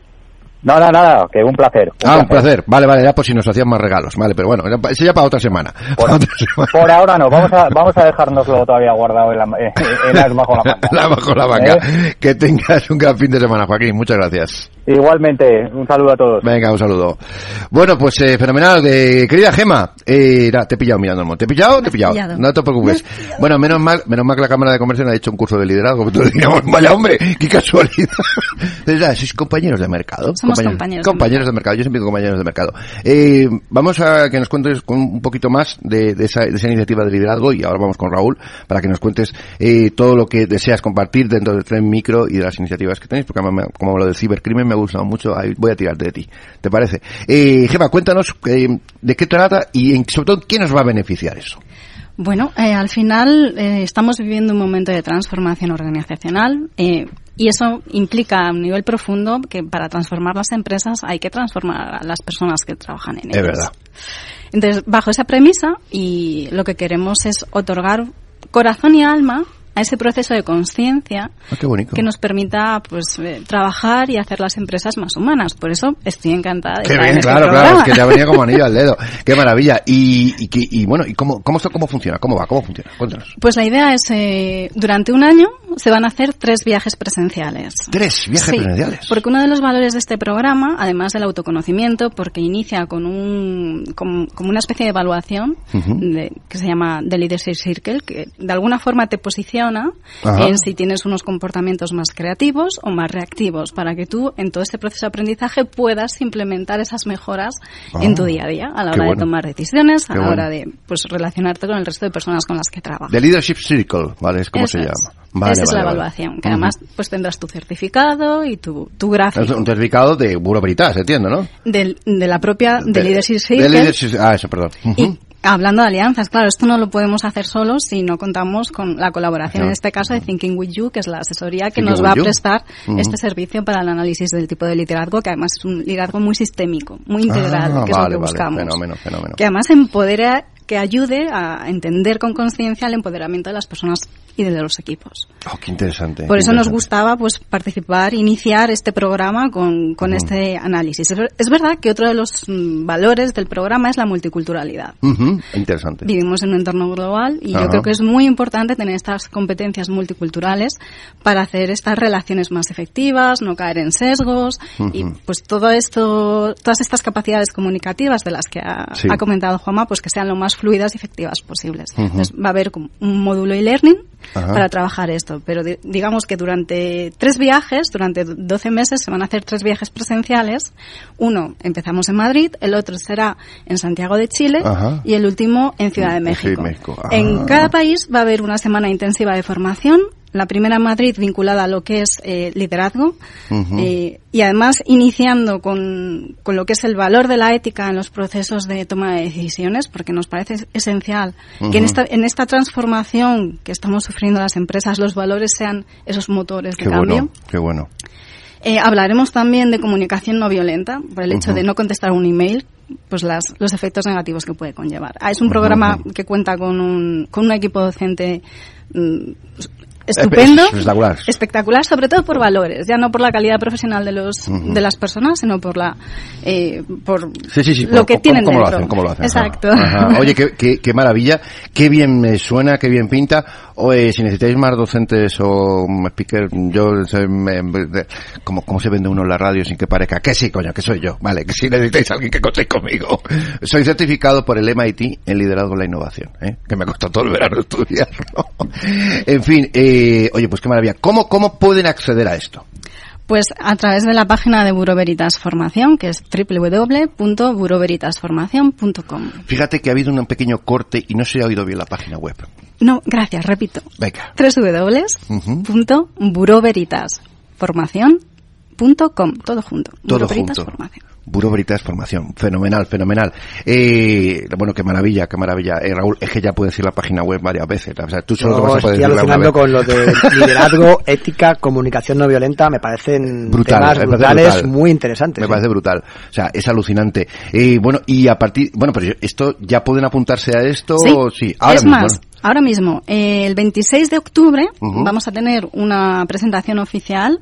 Nada, nada, que un placer. Un Ah, un placer. Vale, vale, ya por si nos hacían más regalos. Vale, pero bueno, eso ya para otra semana. Por, Para otra semana. por ahora no, vamos a, vamos a dejárnoslo todavía guardado en la, en la, bajo la manga. La bajo la manga. ¿Eh? Que tengas un gran fin de semana, Joaquín. Muchas gracias. Igualmente, un saludo a todos. Venga, un saludo. Bueno, pues eh, fenomenal. De, querida Gema, eh, na, te he pillado mirando el monte. ¿Te he pillado? Te he pillado. pillado. No te preocupes. Bueno, menos mal, menos mal que la Cámara de Comercio no ha hecho un curso de liderazgo. Todos diríamos, vaya hombre, qué casualidad. Entonces, ah, sois compañeros de mercado. Somos compañeros de compañeros de mercado. Yo siempre digo compañeros de mercado. Eh, vamos a que nos cuentes con un poquito más de, de, esa, de esa iniciativa de liderazgo y ahora vamos con Raúl para que nos cuentes eh, todo lo que deseas compartir dentro del Tren Micro y de las iniciativas que tenéis, porque además, me- como lo del cibercrimen me ha gustado mucho, ahí voy a tirarte de ti. ¿Te parece? Eh, Gema, cuéntanos eh, de qué trata y en, sobre todo quién nos va a beneficiar eso. Bueno, eh, al final eh, estamos viviendo un momento de transformación organizacional eh, y eso implica a un nivel profundo que para transformar las empresas hay que transformar a las personas que trabajan en ellas. Es verdad. Entonces, bajo esa premisa, y lo que queremos es otorgar corazón y alma a ese proceso de conciencia Ah, qué bonito. que nos permita pues eh, trabajar y hacer las empresas más humanas. Por eso estoy encantada de Qué estar bien, en este claro, claro, programa. es que te ha venido como anillo al dedo. Qué maravilla. Y, y, que- y bueno, ¿y cómo, cómo, esto, cómo funciona? ¿Cómo va? ¿Cómo funciona? Cuéntanos. Pues la idea es, eh, durante un año se van a hacer tres viajes presenciales. Tres viajes Sí, presenciales. porque uno de los valores de este programa, además del autoconocimiento, porque inicia con un con- como una especie de evaluación Ujú. de- que se llama The Leadership Circle, que de alguna forma te posiciona Ajá. en si tienes unos comportamientos más creativos o más reactivos, para que tú en todo este proceso de aprendizaje puedas implementar esas mejoras Ah, en tu día a día, a la qué hora bueno. de tomar decisiones, a Qué la bueno. hora de pues relacionarte con el resto de personas con las que trabajas. The Leadership Circle, ¿vale? Es como Eso se es. llama. Vale, Esa es vale, la vale. evaluación, que Ujú. además pues tendrás tu certificado y tu, tu Es gráfico un certificado de Bureau Veritas, entiendo, ¿no? del- de la propia de, Leadership de Circle. Leadership- ah, eso, perdón. Ujú. Y hablando de alianzas, claro, esto no lo podemos hacer solos si no contamos con la colaboración, Ajá. en este caso, de Thinking With You, que es la asesoría que Thinking nos va a with you. prestar Ujú. este servicio para el análisis del tipo de liderazgo, que además es un liderazgo muy sistémico, muy integral, Ah, que es vale, lo que vale. buscamos. Fenómeno, fenómeno. Que además empodera, que ayude a entender con conciencia el empoderamiento de las personas y de los equipos. Oh, qué interesante. Por qué eso nos interesante. gustaba pues participar, iniciar este programa con, con Ujú. este análisis. Es, ver- es verdad que otro de los mm, valores del programa es la multiculturalidad. Ujú, interesante. Vivimos en un entorno global y Ajá. yo creo que es muy importante tener estas competencias multiculturales para hacer estas relaciones más efectivas, no caer en sesgos y Ujú. pues todo esto, todas estas capacidades comunicativas de las que ha, Sí. ha comentado Juanma, pues que sean lo más fluidas y efectivas posibles. Ujú. Entonces va a haber como un módulo e-learning Ajá. para trabajar esto. Pero di- digamos que durante tres viajes, durante doce meses, se van a hacer tres viajes presenciales. Uno empezamos en Madrid, el otro será en Santiago de Chile Ajá. y el último en Ciudad de México. Sí, México. En cada país va a haber una semana intensiva de formación. La primera en Madrid vinculada a lo que es eh, liderazgo uh-huh. eh, y además iniciando con, con lo que es el valor de la ética en los procesos de toma de decisiones, porque nos parece esencial uh-huh. que en esta, en esta transformación que estamos sufriendo las empresas los valores sean esos motores qué de cambio. Bueno, qué bueno. Eh, hablaremos también de comunicación no violenta, por el hecho uh-huh. de no contestar un email, pues las, los efectos negativos que puede conllevar. Ah, es un uh-huh. programa que cuenta con un, con un equipo docente mm, estupendo, espectacular. espectacular, sobre todo por valores, ya no por la calidad profesional de los uh-huh. de las personas, sino por la eh, por sí, sí, sí, lo por, que ¿cómo, tienen cómo dentro. Lo hacen, ¿Cómo lo hacen? Exacto. Ajá. Ajá. Oye, qué, qué, qué maravilla, qué bien me suena, qué bien pinta. O eh, si necesitáis más docentes o speakers, yo me, me, ¿cómo, cómo se vende uno en la radio sin que parezca que sí, coño, que soy yo, vale, que si necesitáis a alguien que contéis conmigo. Soy certificado por el M I T en liderazgo en la innovación, ¿eh? Que me costó todo el verano estudiarlo. En fin, eh, oye, pues qué maravilla. ¿Cómo, cómo pueden acceder a esto? Pues a través de la página de Bureau Veritas Formación, que es doble u doble u doble u punto bureau veritas formación punto com. Fíjate que ha habido un pequeño corte y no se ha oído bien la página web. No, gracias, repito. Venga. doble u doble u doble u punto bureau veritas formación punto com. Todo junto. Todo Bureau Veritas junto. Formación. Bureau Veritas Formación. Fenomenal, fenomenal. Eh, bueno, qué maravilla, qué maravilla. Eh, Raúl, es que ya puedes decir la página web varias veces. O sea, tú solo no, te vas a poder estoy decirla alucinando con lo de liderazgo, ética, comunicación no violenta. Me parecen brutal, temas me brutales, brutal. muy interesantes. Me ¿eh? parece brutal. O sea, es alucinante. Eh, bueno, y a partir... Bueno, pero esto, ¿ya pueden apuntarse a esto? Sí, sí. Ahora es mismo, más... ¿no? Ahora mismo, eh, el veintiséis de octubre, uh-huh. vamos a tener una presentación oficial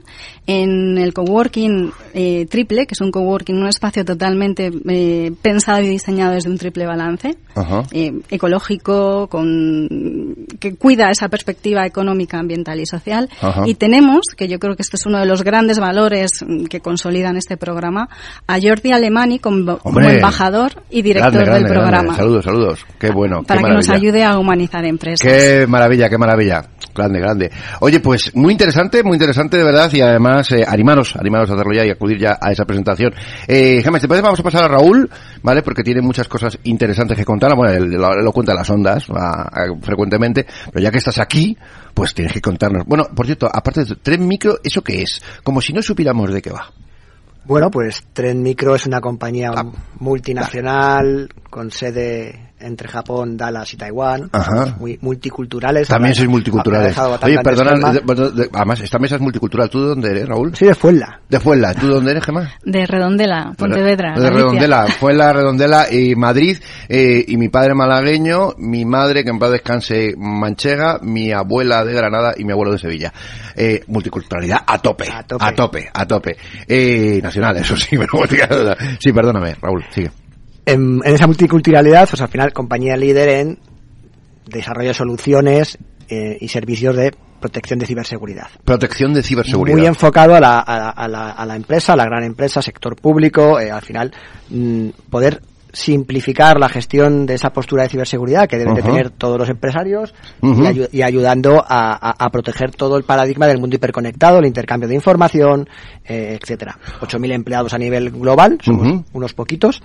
en el coworking eh, triple, que es un coworking, un espacio totalmente eh, pensado y diseñado desde un triple balance, uh-huh. eh, ecológico, con que cuida esa perspectiva económica, ambiental y social. Uh-huh. Y tenemos, que yo creo que este es uno de los grandes valores que consolidan este programa, a Jordi Alemani como, como embajador y director grande, grande, del programa. Grande. Saludos, saludos. Qué bueno. Para qué que nos ayude a humanizar empresas. Qué maravilla, qué maravilla. Grande, grande. Oye, pues muy interesante, muy interesante de verdad, y además eh, animaros, animaros a hacerlo ya y acudir ya a esa presentación. Eh, James, ¿te parece? Vamos a pasar a Raúl, ¿vale? Porque tiene muchas cosas interesantes que contar. Bueno, él lo, lo cuenta en las ondas a, a, frecuentemente, pero ya que estás aquí, pues tienes que contarnos. Bueno, por cierto, aparte de Tren Micro, ¿eso qué es? Como si no supiéramos de qué va. Bueno, pues Tren Micro es una compañía ah, multinacional vale. con sede entre Japón, Dallas y Taiwán. Ajá. Muy multiculturales. También sois multiculturales. Oye, perdona, además esta mesa es multicultural. ¿Tú de dónde eres, Raúl? Sí, de Fuenla. De Fuenla. ¿Tú de dónde eres, Gemma? De Redondela, Pontevedra. De Redondela, Fuenla, Redondela y Madrid. Eh, y mi padre malagueño, mi madre, que en paz descanse, manchega, mi abuela de Granada y mi abuelo de Sevilla. Eh, multiculturalidad a tope, a tope, a tope. A tope. Eh, nacional, eso sí, pero sí, perdóname, Raúl, sigue. En, en esa multiculturalidad, pues al final compañía líder en desarrollo de soluciones eh, y servicios de protección de ciberseguridad. Protección de ciberseguridad. Muy enfocado a la, a, a la, a la empresa, a la gran empresa, sector público, eh, al final mmm, poder simplificar la gestión de esa postura de ciberseguridad que deben uh-huh. de tener todos los empresarios uh-huh. y, ayu- y ayudando a, a, a proteger todo el paradigma del mundo hiperconectado, el intercambio de información, eh, etcétera. ocho mil empleados a nivel global, somos uh-huh. unos poquitos,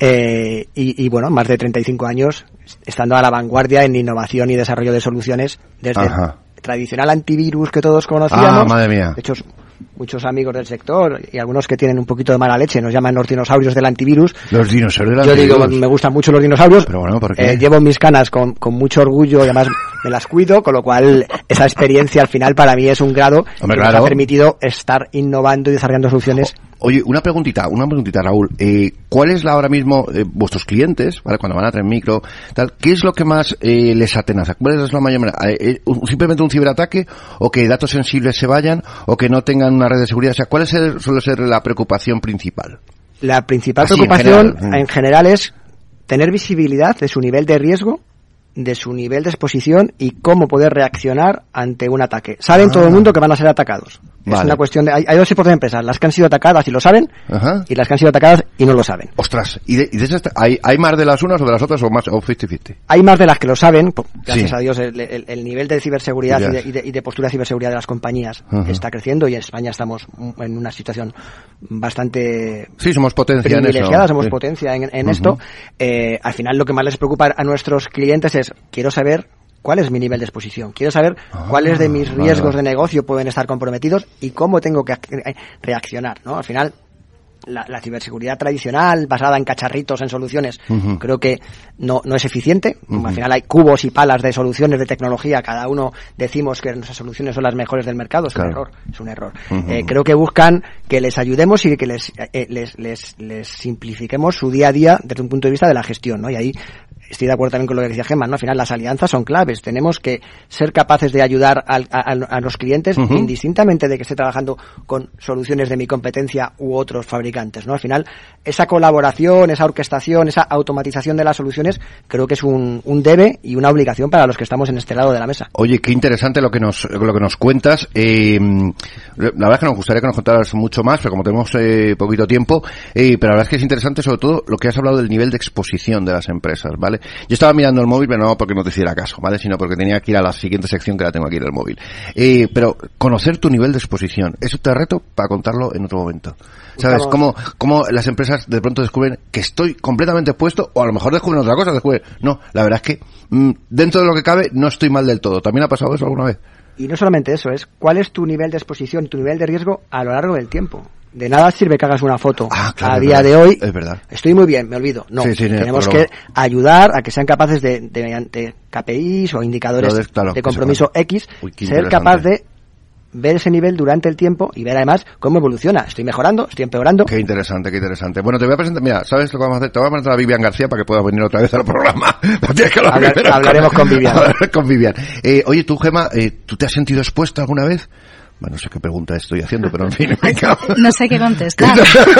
eh, y, y bueno, más de treinta y cinco años estando a la vanguardia en innovación y desarrollo de soluciones desde uh-huh. el tradicional antivirus que todos conocíamos. Ah, madre mía. De hecho, muchos amigos del sector y algunos que tienen un poquito de mala leche nos llaman los dinosaurios del antivirus. Los dinosaurios del Yo antivirus. digo, me gustan mucho los dinosaurios. Pero bueno, ¿por qué? Eh, llevo mis canas con, con mucho orgullo y además me las cuido, con lo cual esa experiencia al final para mí es un grado Hombre, que claro. nos ha permitido estar innovando y desarrollando soluciones. Oye, una preguntita, una preguntita, Raúl. Eh, ¿Cuál es la ahora mismo, eh, vuestros clientes, ¿vale? Cuando van a Tren Micro, tal, qué es lo que más eh, les atenaza? ¿Cuál es la mayor manera? Eh, eh, ¿Simplemente un ciberataque? ¿O que datos sensibles se vayan? ¿O que no tengan una red de seguridad? O sea, ¿cuál es el, suele ser la preocupación principal? La principal Así, preocupación en general. en general es tener visibilidad de su nivel de riesgo, de su nivel de exposición y cómo poder reaccionar ante un ataque. Saben ah. todo el mundo que van a ser atacados. Es vale. una cuestión de... Hay, hay dos tipos de empresas, las que han sido atacadas y lo saben, Ajá. y las que han sido atacadas y no lo saben. Ostras, ¿y, de, y de esas, hay, hay más de las unas o de las otras o más o cincuenta cincuenta? Hay más de las que lo saben, gracias sí. a Dios el, el, el nivel de ciberseguridad y de, y, de, y de postura de ciberseguridad de las compañías uh-huh. está creciendo, y en España estamos en una situación bastante sí, somos potencia privilegiada, en eso. somos sí. potencia en, en uh-huh. esto. Eh, al final lo que más les preocupa a nuestros clientes es, quiero saber cuál es mi nivel de exposición, quiero saber ah, cuáles de mis riesgos vale. de negocio pueden estar comprometidos y cómo tengo que reaccionar, ¿no? Al final, la, la ciberseguridad tradicional, basada en cacharritos, en soluciones, uh-huh. creo que no, no es eficiente. Uh-huh. Al final hay cubos y palas de soluciones de tecnología, cada uno decimos que nuestras soluciones son las mejores del mercado, es claro. un error, es un error. Uh-huh. Eh, creo que buscan que les ayudemos y que les, eh, les, les, les simplifiquemos su día a día desde un punto de vista de la gestión, ¿no? Y ahí estoy de acuerdo también con lo que decía Gemma, ¿no? Al final las alianzas son claves. Tenemos que ser capaces de ayudar a, a, a los clientes uh-huh. indistintamente de que esté trabajando con soluciones de mi competencia u otros fabricantes, ¿no? Al final, esa colaboración, esa orquestación, esa automatización de las soluciones, creo que es un, un debe y una obligación para los que estamos en este lado de la mesa. Oye, qué interesante lo que nos lo que nos cuentas. Eh, la verdad es que nos gustaría que nos contaras mucho más, pero como tenemos eh, poquito tiempo, eh, pero la verdad es que es interesante sobre todo lo que has hablado del nivel de exposición de las empresas, ¿vale? Yo estaba mirando el móvil, pero no porque no te hiciera caso, ¿vale? Sino porque tenía que ir a la siguiente sección que la tengo aquí en el móvil. Eh, pero conocer tu nivel de exposición, eso te reto para contarlo en otro momento. ¿Sabes? Cómo, cómo las empresas de pronto descubren que estoy completamente expuesto, o a lo mejor descubren otra cosa, descubren, no, la verdad es que mmm, dentro de lo que cabe no estoy mal del todo. ¿También ha pasado eso alguna vez? Y no solamente eso, es cuál es tu nivel de exposición, tu nivel de riesgo a lo largo del tiempo. De nada sirve que hagas una foto ah, claro, a día verdad, de hoy. Es verdad. Estoy muy bien, me olvido. No, sí, sí, tenemos pero... que ayudar a que sean capaces de, de mediante K P Is o indicadores de, claro, de compromiso X, Uy, ser capaz de ver ese nivel durante el tiempo y ver además cómo evoluciona. Estoy mejorando, estoy empeorando. Qué interesante, qué interesante. Bueno, te voy a presentar, mira, ¿sabes lo que vamos a hacer? Te voy a presentar a Vivian García para que puedas venir otra vez al programa. Que Hablar, hablaremos con, con Vivian. con Vivian. Eh, oye, tú, Gemma, eh, ¿tú te has sentido expuesta alguna vez? Bueno, no sé qué pregunta estoy haciendo, pero en fin. No sé qué contestar.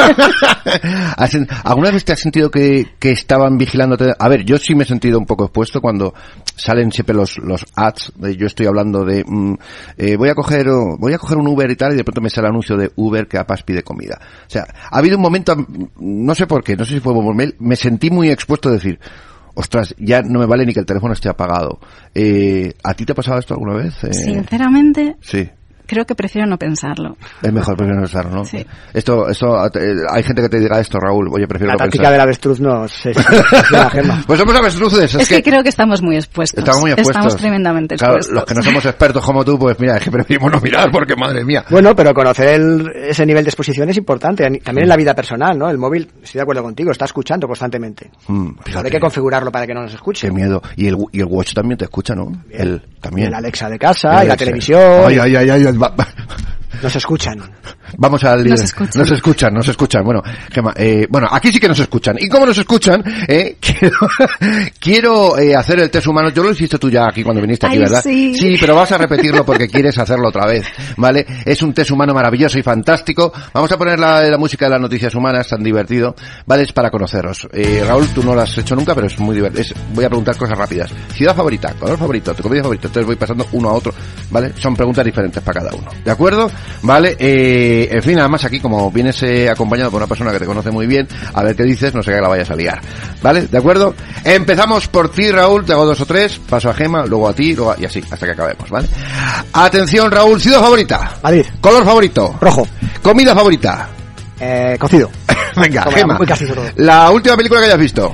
¿Alguna vez te has sentido que, que estaban vigilándote? A ver, yo sí me he sentido un poco expuesto cuando salen siempre los, los ads. De, yo estoy hablando de, mm, eh, voy a coger, voy a coger un Uber y tal, y de pronto me sale el anuncio de Uber que apas pide comida. O sea, ha habido un momento, no sé por qué, no sé si fue por mail, me sentí muy expuesto a decir, ostras, ya no me vale ni que el teléfono esté apagado. Eh, ¿A ti te ha pasado esto alguna vez? Eh, Sinceramente. Sí. Creo que prefiero no pensarlo. Es mejor prefiero no pensarlo, ¿no? Sí. Esto, esto, hay gente que te diga esto, Raúl. Oye, prefiero la no pensar. La táctica del avestruz no sé si es una Gemma. Pues somos avestruces. Es, es que, que creo que estamos muy expuestos. Estamos muy expuestos. Estamos tremendamente expuestos. Claro, los que no somos expertos como tú, pues mira, es que preferimos no mirar porque madre mía. Bueno, pero conocer el, ese nivel de exposición es importante. También sí. En la vida personal, ¿no? El móvil, estoy de acuerdo contigo, está escuchando constantemente. Mm, hay que configurarlo para que no nos escuche. Qué miedo. Y el, y el Watch también te escucha, ¿no? Bien. El, también. El Alexa de casa, el y la televisión. Ay, ay, ay, ay. ay. Nos escuchan. Vamos al nos escuchan. Nos escuchan, nos escuchan. Bueno, Gemma, eh, bueno, aquí sí que nos escuchan. Y como nos escuchan, eh, quiero, quiero eh, hacer el test humano. Yo lo hiciste tú ya aquí cuando viniste aquí, Ay, ¿verdad? Sí. Sí, pero vas a repetirlo porque quieres hacerlo otra vez, ¿vale? Es un test humano maravilloso y fantástico. Vamos a poner la, la música de las noticias humanas, tan divertido. Vale, es para conoceros. Eh, Raúl, tú no lo has hecho nunca, pero es muy divertido. Es, voy a preguntar cosas rápidas. Ciudad favorita, color favorito, tu comida favorita. Entonces voy pasando uno a otro, ¿vale? Son preguntas diferentes para cada uno. ¿De acuerdo? Vale, eh, en fin, además aquí como vienes eh, acompañado por una persona que te conoce muy bien, a ver qué dices, no sé que la vayas a liar. ¿Vale? ¿De acuerdo? Empezamos por ti, Raúl, te hago dos o tres, paso a Gemma, luego a ti, luego a... y así, hasta que acabemos, ¿vale? Atención, Raúl, ciudad favorita. Madrid. Color favorito. Rojo. Comida favorita. Eh, cocido. Venga, Como Gemma. muy casizo todo. La última película que hayas visto.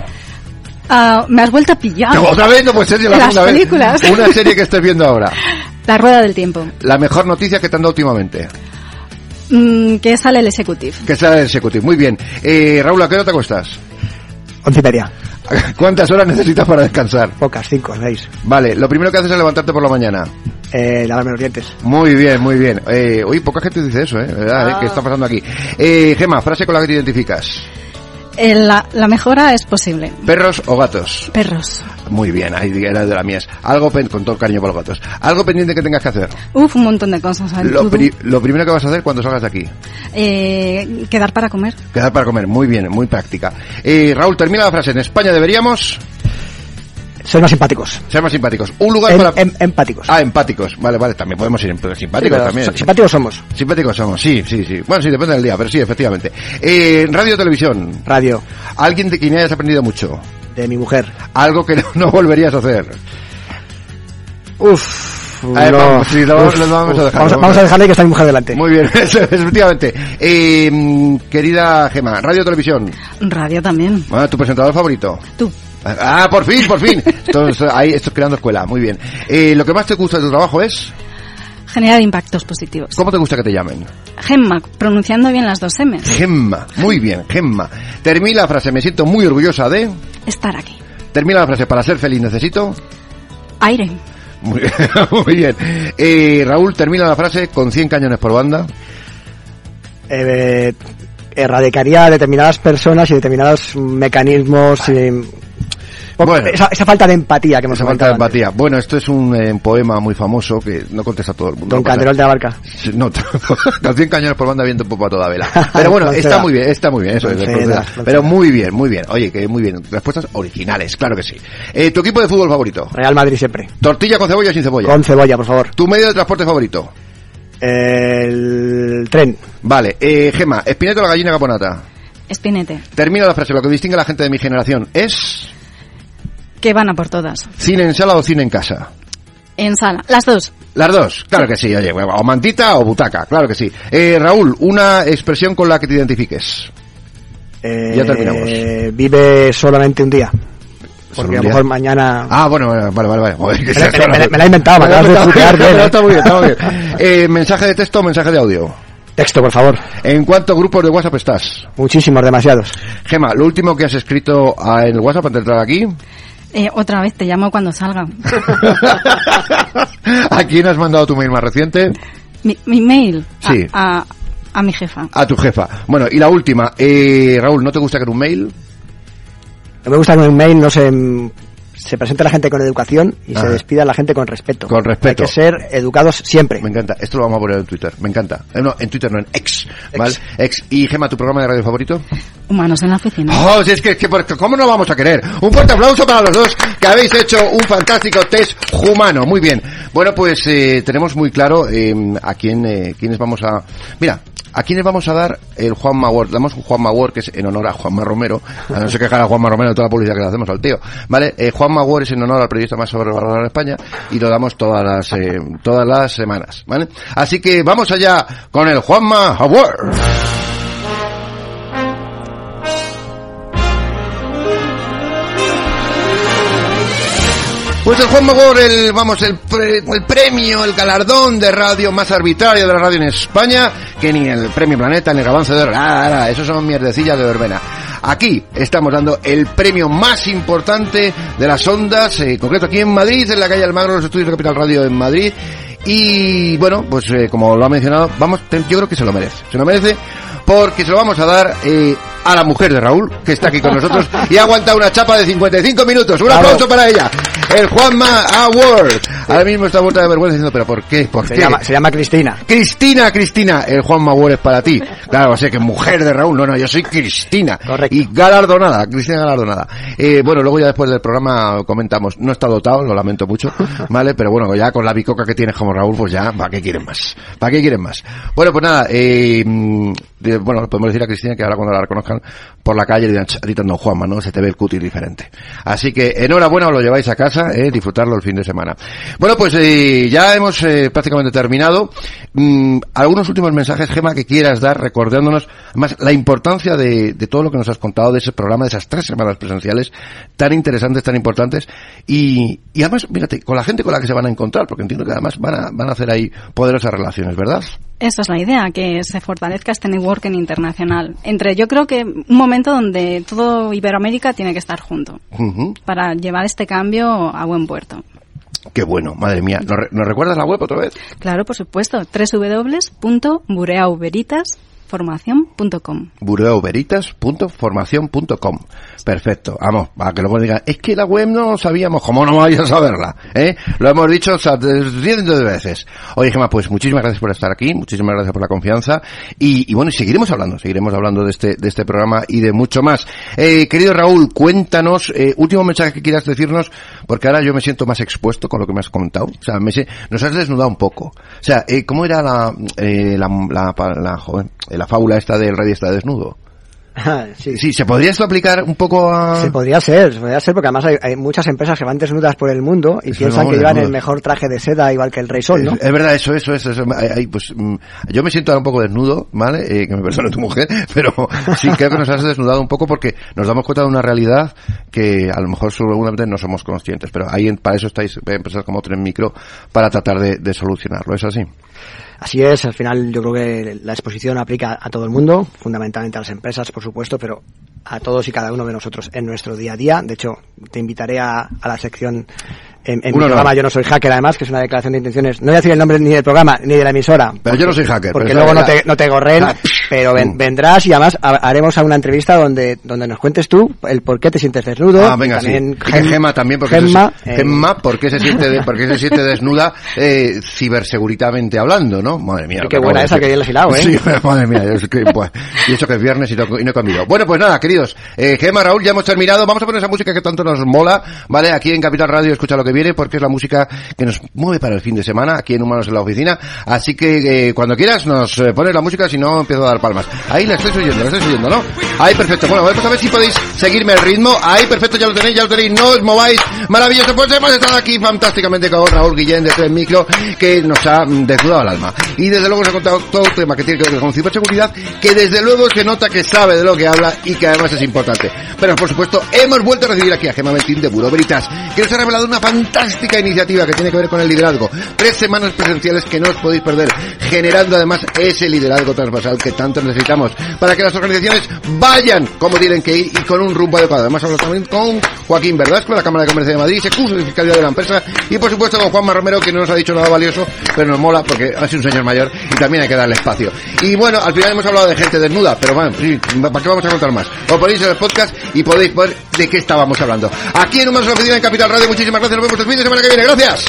Uh, me has vuelto a pillar. ¿Otra vez? No puede ser, la Las segunda películas. vez. Una serie que estés viendo ahora. La rueda del tiempo. La mejor noticia que te han dado últimamente. Mm, que sale el Executive. Que sale el Executive, muy bien. Eh, Raúl, ¿a qué hora te acuestas? Once y media. ¿Cuántas horas necesitas para descansar? Pocas, cinco, seis. Vale, lo primero que haces es levantarte por la mañana. Eh, lavarme los dientes. Muy bien, muy bien. Eh, oye, poca gente dice eso, ¿eh? ¿Verdad? Ah. ¿Eh? ¿Qué está pasando aquí? Eh, Gemma, frase con la que te identificas. Eh, la, la mejora es posible. ¿Perros o gatos? Perros. Muy bien, ahí era de las mías. Algo pen, con todo el cariño por los gatos. Algo pendiente que tengas que hacer. Uf, un montón de cosas. Lo, pri lo primero que vas a hacer cuando salgas de aquí. Eh, quedar para comer. Quedar para comer, muy bien, muy práctica. Eh, Raúl, termina la frase. En España deberíamos... Ser más simpáticos. Ser más simpáticos. Un lugar em, para... Em, empáticos. Ah, empáticos. Vale, vale, también podemos ir simpáticos sí, también. Simpáticos somos. Simpáticos somos, sí, sí, sí. Bueno, sí, depende del día, pero sí, efectivamente. Eh, radio o televisión. Radio. Alguien de quien hayas aprendido mucho. De mi mujer. Algo que no, no volverías a hacer. Uf. A ver, no, vamos, sí, lo, uf, lo vamos uf, a dejar. Vamos, a, vamos a dejarle que está mi mujer delante. Muy bien, efectivamente. Eh, querida Gema, radio o televisión. Radio también. Bueno, ¿tu presentador favorito? Tú. Ah, por fin, por fin. Entonces, ahí estoy creando escuela, muy bien. Eh, ¿Lo que más te gusta de tu trabajo es? Generar impactos positivos. ¿Cómo te gusta que te llamen? Gemma, pronunciando bien las dos M's. Gemma, muy bien, Gemma. Termina la frase, me siento muy orgullosa de... Estar aquí. Termina la frase, para ser feliz necesito... Aire. Muy bien. Muy bien. Eh, Raúl, termina la frase, con cien cañones por banda... Eh, erradicaría determinadas personas y determinados mecanismos... Y, bueno, esa, esa falta de empatía que hemos esa falta de antes. empatía. Bueno, esto es un eh, poema muy famoso que no contesta todo el mundo. Don no Canderol de Abarca. No, con cien cañones por banda viento popa a toda vela. Pero bueno, está muy bien, está muy bien, eso es. Frontera, Pero muy bien, muy bien. Oye, que muy bien. Respuestas originales, claro que sí. Eh, ¿Tu equipo de fútbol favorito? Real Madrid siempre. ¿Tortilla con cebolla o sin cebolla? Con cebolla, por favor. ¿Tu medio de transporte favorito? El tren. Vale. Eh, Gema, ¿Espinete o la gallina caponata? Espinete. Termino la frase, lo que distingue a la gente de mi generación es... Que van a por todas. ¿Cine en sala o cine en casa? En sala. Las dos. Las dos, claro que sí, oye, o mantita o butaca, claro que sí. Eh, Raúl, una expresión con la que te identifiques. Eh, ya terminamos. Vive solamente un día. ¿Solo Porque un a lo día? mejor mañana... Ah, bueno, vale, vale, vale. Joder, que me, sea me, solo- me, me la he inventado, me acabas de juzgar bien. Pero ¿eh? está muy bien, está muy bien. Eh, ¿Mensaje de texto o mensaje de audio? Texto, por favor. ¿En cuántos grupos de WhatsApp estás? Muchísimos, demasiados. Gema, lo último que has escrito ah, en el WhatsApp antes de entrar aquí. Eh, otra vez te llamo cuando salga. ¿A quién has mandado tu mail más reciente? Mi, mi mail. A, Sí. a, a mi jefa. A tu jefa. Bueno, y la última. Eh, Raúl, ¿no te gusta que en un mail? No me gusta que en un mail no se, se presente la gente con educación y Ajá. se despida la gente con respeto. Con respeto. Hay que ser educados siempre. Me encanta. Esto lo vamos a poner en Twitter. Me encanta. Eh, no, en Twitter no, en X. ¿Vale? X. ¿Y Gema, tu programa de radio favorito? Humanos en la oficina. Oh, si es que, que por- ¿cómo no vamos a querer? Un fuerte aplauso para los dos que habéis hecho un fantástico test humano. Muy bien. Bueno, pues eh, tenemos muy claro eh, a quién, eh, quiénes vamos a... Mira, ¿a quiénes vamos a dar el Juanma Award? Damos un Juanma Award que es en honor a Juanma Romero. A no se quejar a Juanma Romero de toda la publicidad que le hacemos al tío. ¿Vale? Eh, Juanma Award es en honor al periodista más sobrevalorado en España y lo damos todas las, eh, todas las semanas. ¿Vale? Así que vamos allá con el Juanma Award. Pues el Juanma Award, el, vamos, el, pre- el premio, el galardón de radio más arbitrario de la radio en España, que ni el Premio Planeta, ni el Avance de Oro, nada, nada, eso son mierdecillas de verbena. Aquí estamos dando el premio más importante de las ondas, eh, en concreto aquí en Madrid, en la calle Almagro, los estudios de Capital Radio en Madrid. Y bueno, pues eh, como lo ha mencionado, vamos, te- yo creo que se lo merece. Se lo merece porque se lo vamos a dar eh, a la mujer de Raúl, que está aquí con nosotros y ha aguantado una chapa de cincuenta y cinco minutos. Un Bravo. aplauso para ella. El Juanma Award. Ahora mismo está muerta de vergüenza diciendo, pero ¿por qué? ¿Por Se qué? llama, se llama Cristina. Cristina, Cristina, el Juanma Award es para ti. Claro, o sea que mujer de Raúl, no, no, yo soy Cristina. Correcto. Y galardonada, Cristina galardonada. Eh, bueno, luego ya después del programa comentamos, no está dotado, lo lamento mucho, ¿vale? Pero bueno, ya con la bicoca que tienes como Raúl, pues ya, ¿para qué quieren más? ¿Para qué quieren más? Bueno, pues nada, eh, mm, de- bueno, podemos decir a Cristina que ahora cuando la reconozcan por la calle le dirán, "Ch, a ti te han dado Juanma, ¿no? Se te ve el cutis diferente". Así que enhorabuena, os lo lleváis a casa, eh, disfrutarlo el fin de semana. Bueno, pues eh, ya hemos eh, prácticamente terminado. Mm, algunos últimos mensajes, Gema, que quieras dar, recordándonos, además, la importancia de, de todo lo que nos has contado de ese programa, de esas tres semanas presenciales tan interesantes, tan importantes, y, y además, mírate, con la gente con la que se van a encontrar, porque entiendo que además van a, van a hacer ahí poderosas relaciones, ¿verdad? Esa es la idea, que se fortalezca este networking internacional. Entre, yo creo que un momento donde todo Iberoamérica tiene que estar junto Ujú. para llevar este cambio a buen puerto. Qué bueno, madre mía. ¿Nos, re- ¿Nos recuerdas la web otra vez? Claro, por supuesto, doble u doble u doble u punto bureauveritas formación punto com. bureauveritas punto formación punto com. Perfecto, vamos, para que luego digan, es que la web no sabíamos, ¿cómo no vais a saberla? ¿Eh? Lo hemos dicho o sea, cientos de veces. Oye, Gemma, pues muchísimas gracias por estar aquí, muchísimas gracias por la confianza, y, y bueno, y seguiremos hablando, seguiremos hablando de este, de este programa y de mucho más. Eh, querido Raúl, cuéntanos, eh, último mensaje que quieras decirnos, porque ahora yo me siento más expuesto con lo que me has comentado. O sea, me sé, nos has desnudado un poco. O sea, eh, ¿cómo era la, eh, la, la, la, la, joder, la fábula esta del rey está desnudo? sí. sí, ¿se podría esto aplicar un poco a...? Se podría ser, se podría ser, porque además hay, hay muchas empresas que van desnudas por el mundo y eso piensan no, que llevan el mejor traje de seda igual que el Rey Sol, ¿no? Es, es verdad, eso, eso, eso, eso hay, hay, pues, mm, yo me siento ahora un poco desnudo, ¿vale? Eh, que me perdone tu mujer, pero sí creo que nos has desnudado un poco porque nos damos cuenta de una realidad que a lo mejor seguramente no somos conscientes, pero ahí para eso estáis empresas como Tren Micro para tratar de, de solucionarlo, ¿es así? Así es, al final yo creo que la exposición aplica a todo el mundo, fundamentalmente a las empresas, por supuesto, pero a todos y cada uno de nosotros en nuestro día a día. De hecho, te invitaré a, a la sección en, en mi no, programa no. Yo no soy hacker, además, que es una declaración de intenciones. No voy a decir el nombre ni del programa ni de la emisora. Pero porque, yo no soy hacker. Porque luego no te, no te gorren, ah, pero ven, vendrás y además haremos una entrevista donde donde nos cuentes tú el por qué te sientes desnudo. Ah, venga, también sí. Gem, Gemma también, porque Gemma, se, eh, Gemma ¿por qué se siente, de, por qué se siente desnuda eh, ciberseguritamente hablando, ¿no? Madre mía. Qué buena esa que bien la has hilado, ¿eh? Sí, madre mía. Es que, pues, y eso que es viernes y no, y no he comido. Bueno, pues nada, queridos. Eh, Gemma, Raúl, ya hemos terminado. Vamos a poner esa música que tanto nos mola, ¿vale? Aquí en Capital Radio, escucha lo que viene, porque es la música que nos mueve para el fin de semana, aquí en Humanos en la Oficina. Así que eh, cuando quieras nos eh, pones la música, si no empiezo a dar palmas. Ahí la estáis oyendo, la estáis oyendo, ¿no? Ahí, perfecto. Bueno, vamos a ver si podéis seguirme el ritmo. Ahí, perfecto, ya lo tenéis, ya lo tenéis. No os mováis. Maravilloso. Pues hemos estado aquí fantásticamente con Raúl Guillén de Tren Micro, que nos ha desnudado el alma. Y desde luego se ha contado todo el tema que tiene que ver con ciberseguridad, que desde luego se nota que sabe de lo que habla y que además es importante. Pero por supuesto, hemos vuelto a recibir aquí a Gemma Bentín de Bureau Veritas, que nos ha revelado una fantástica iniciativa que tiene que ver con el liderazgo. Tres semanas presenciales que no os podéis perder, generando además ese liderazgo transversal que tanto necesitamos para que las organizaciones vayan como tienen que ir y con un rumbo adecuado. Además hablamos también con Joaquín Verdasco, de la Cámara de Comercio de Madrid, ese curso de fiscalidad de la empresa, y por supuesto con Juanma Romero, que no nos ha dicho nada valioso, pero nos mola porque ha sido un señor mayor y también hay que darle espacio. Y bueno, al final hemos hablado de gente desnuda, pero bueno, sí, ¿para qué vamos a contar más? Os podéis ir al podcast y podéis ver de qué estábamos hablando. Aquí en Humanos en la Oficina en Capital Radio, muchísimas gracias, nos vemos el fin de semana que viene, gracias.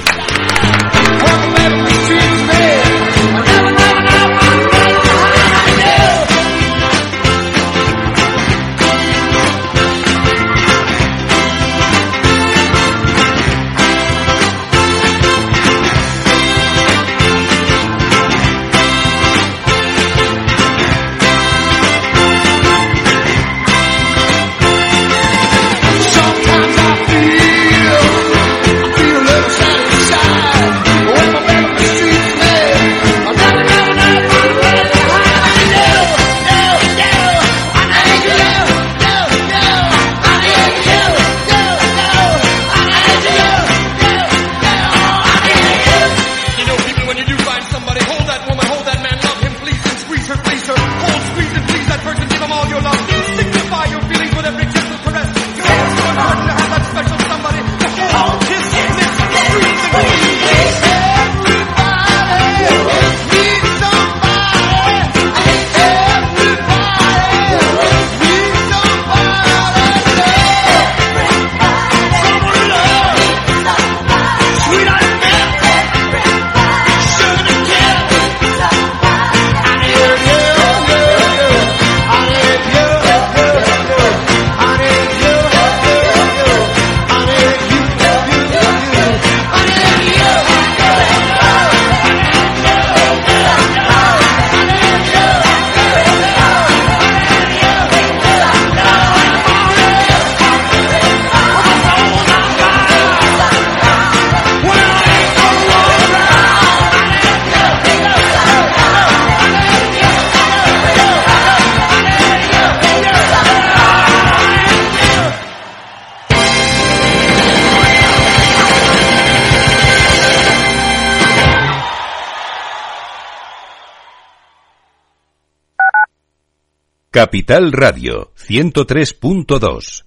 Capital Radio ciento tres punto dos.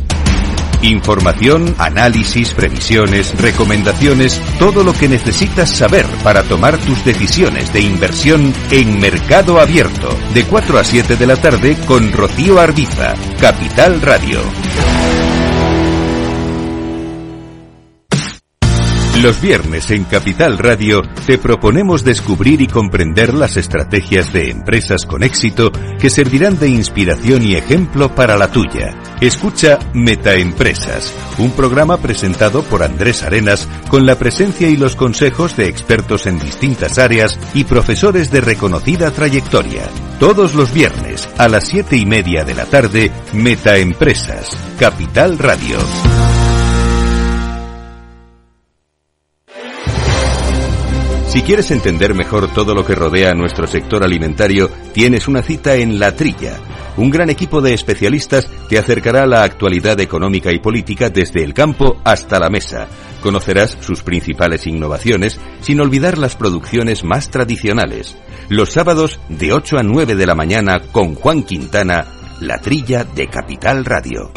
Información, análisis, previsiones, recomendaciones, todo lo que necesitas saber para tomar tus decisiones de inversión en Mercado Abierto, de cuatro a siete de la tarde con Rocío Arbiza. Capital Radio. Los viernes en Capital Radio te proponemos descubrir y comprender las estrategias de empresas con éxito que servirán de inspiración y ejemplo para la tuya. Escucha Metaempresas, un programa presentado por Andrés Arenas con la presencia y los consejos de expertos en distintas áreas y profesores de reconocida trayectoria. Todos los viernes a las siete y media de la tarde, Metaempresas, Capital Radio. Si quieres entender mejor todo lo que rodea a nuestro sector alimentario, tienes una cita en La Trilla. Un gran equipo de especialistas te acercará a la actualidad económica y política desde el campo hasta la mesa. Conocerás sus principales innovaciones, sin olvidar las producciones más tradicionales. Los sábados de ocho a nueve de la mañana con Juan Quintana, La Trilla de Capital Radio.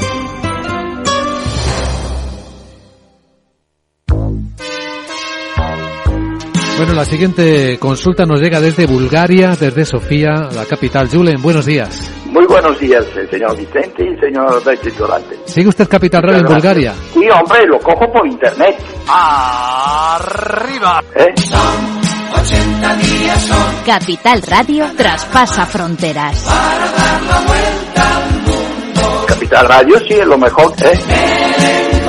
Bueno, la siguiente consulta nos llega desde Bulgaria, desde Sofía, la capital. Julen, buenos días. Muy buenos días, señor Vicente y señor Betty Durante. ¿Sigue usted Capital Radio en Bulgaria? Sí, hombre, lo cojo por internet. ¡Arriba! ¿Eh? Son ochenta días son. Capital Radio traspasa fronteras. Para dar la vuelta al mundo. Capital Radio sí es lo mejor, ¿eh?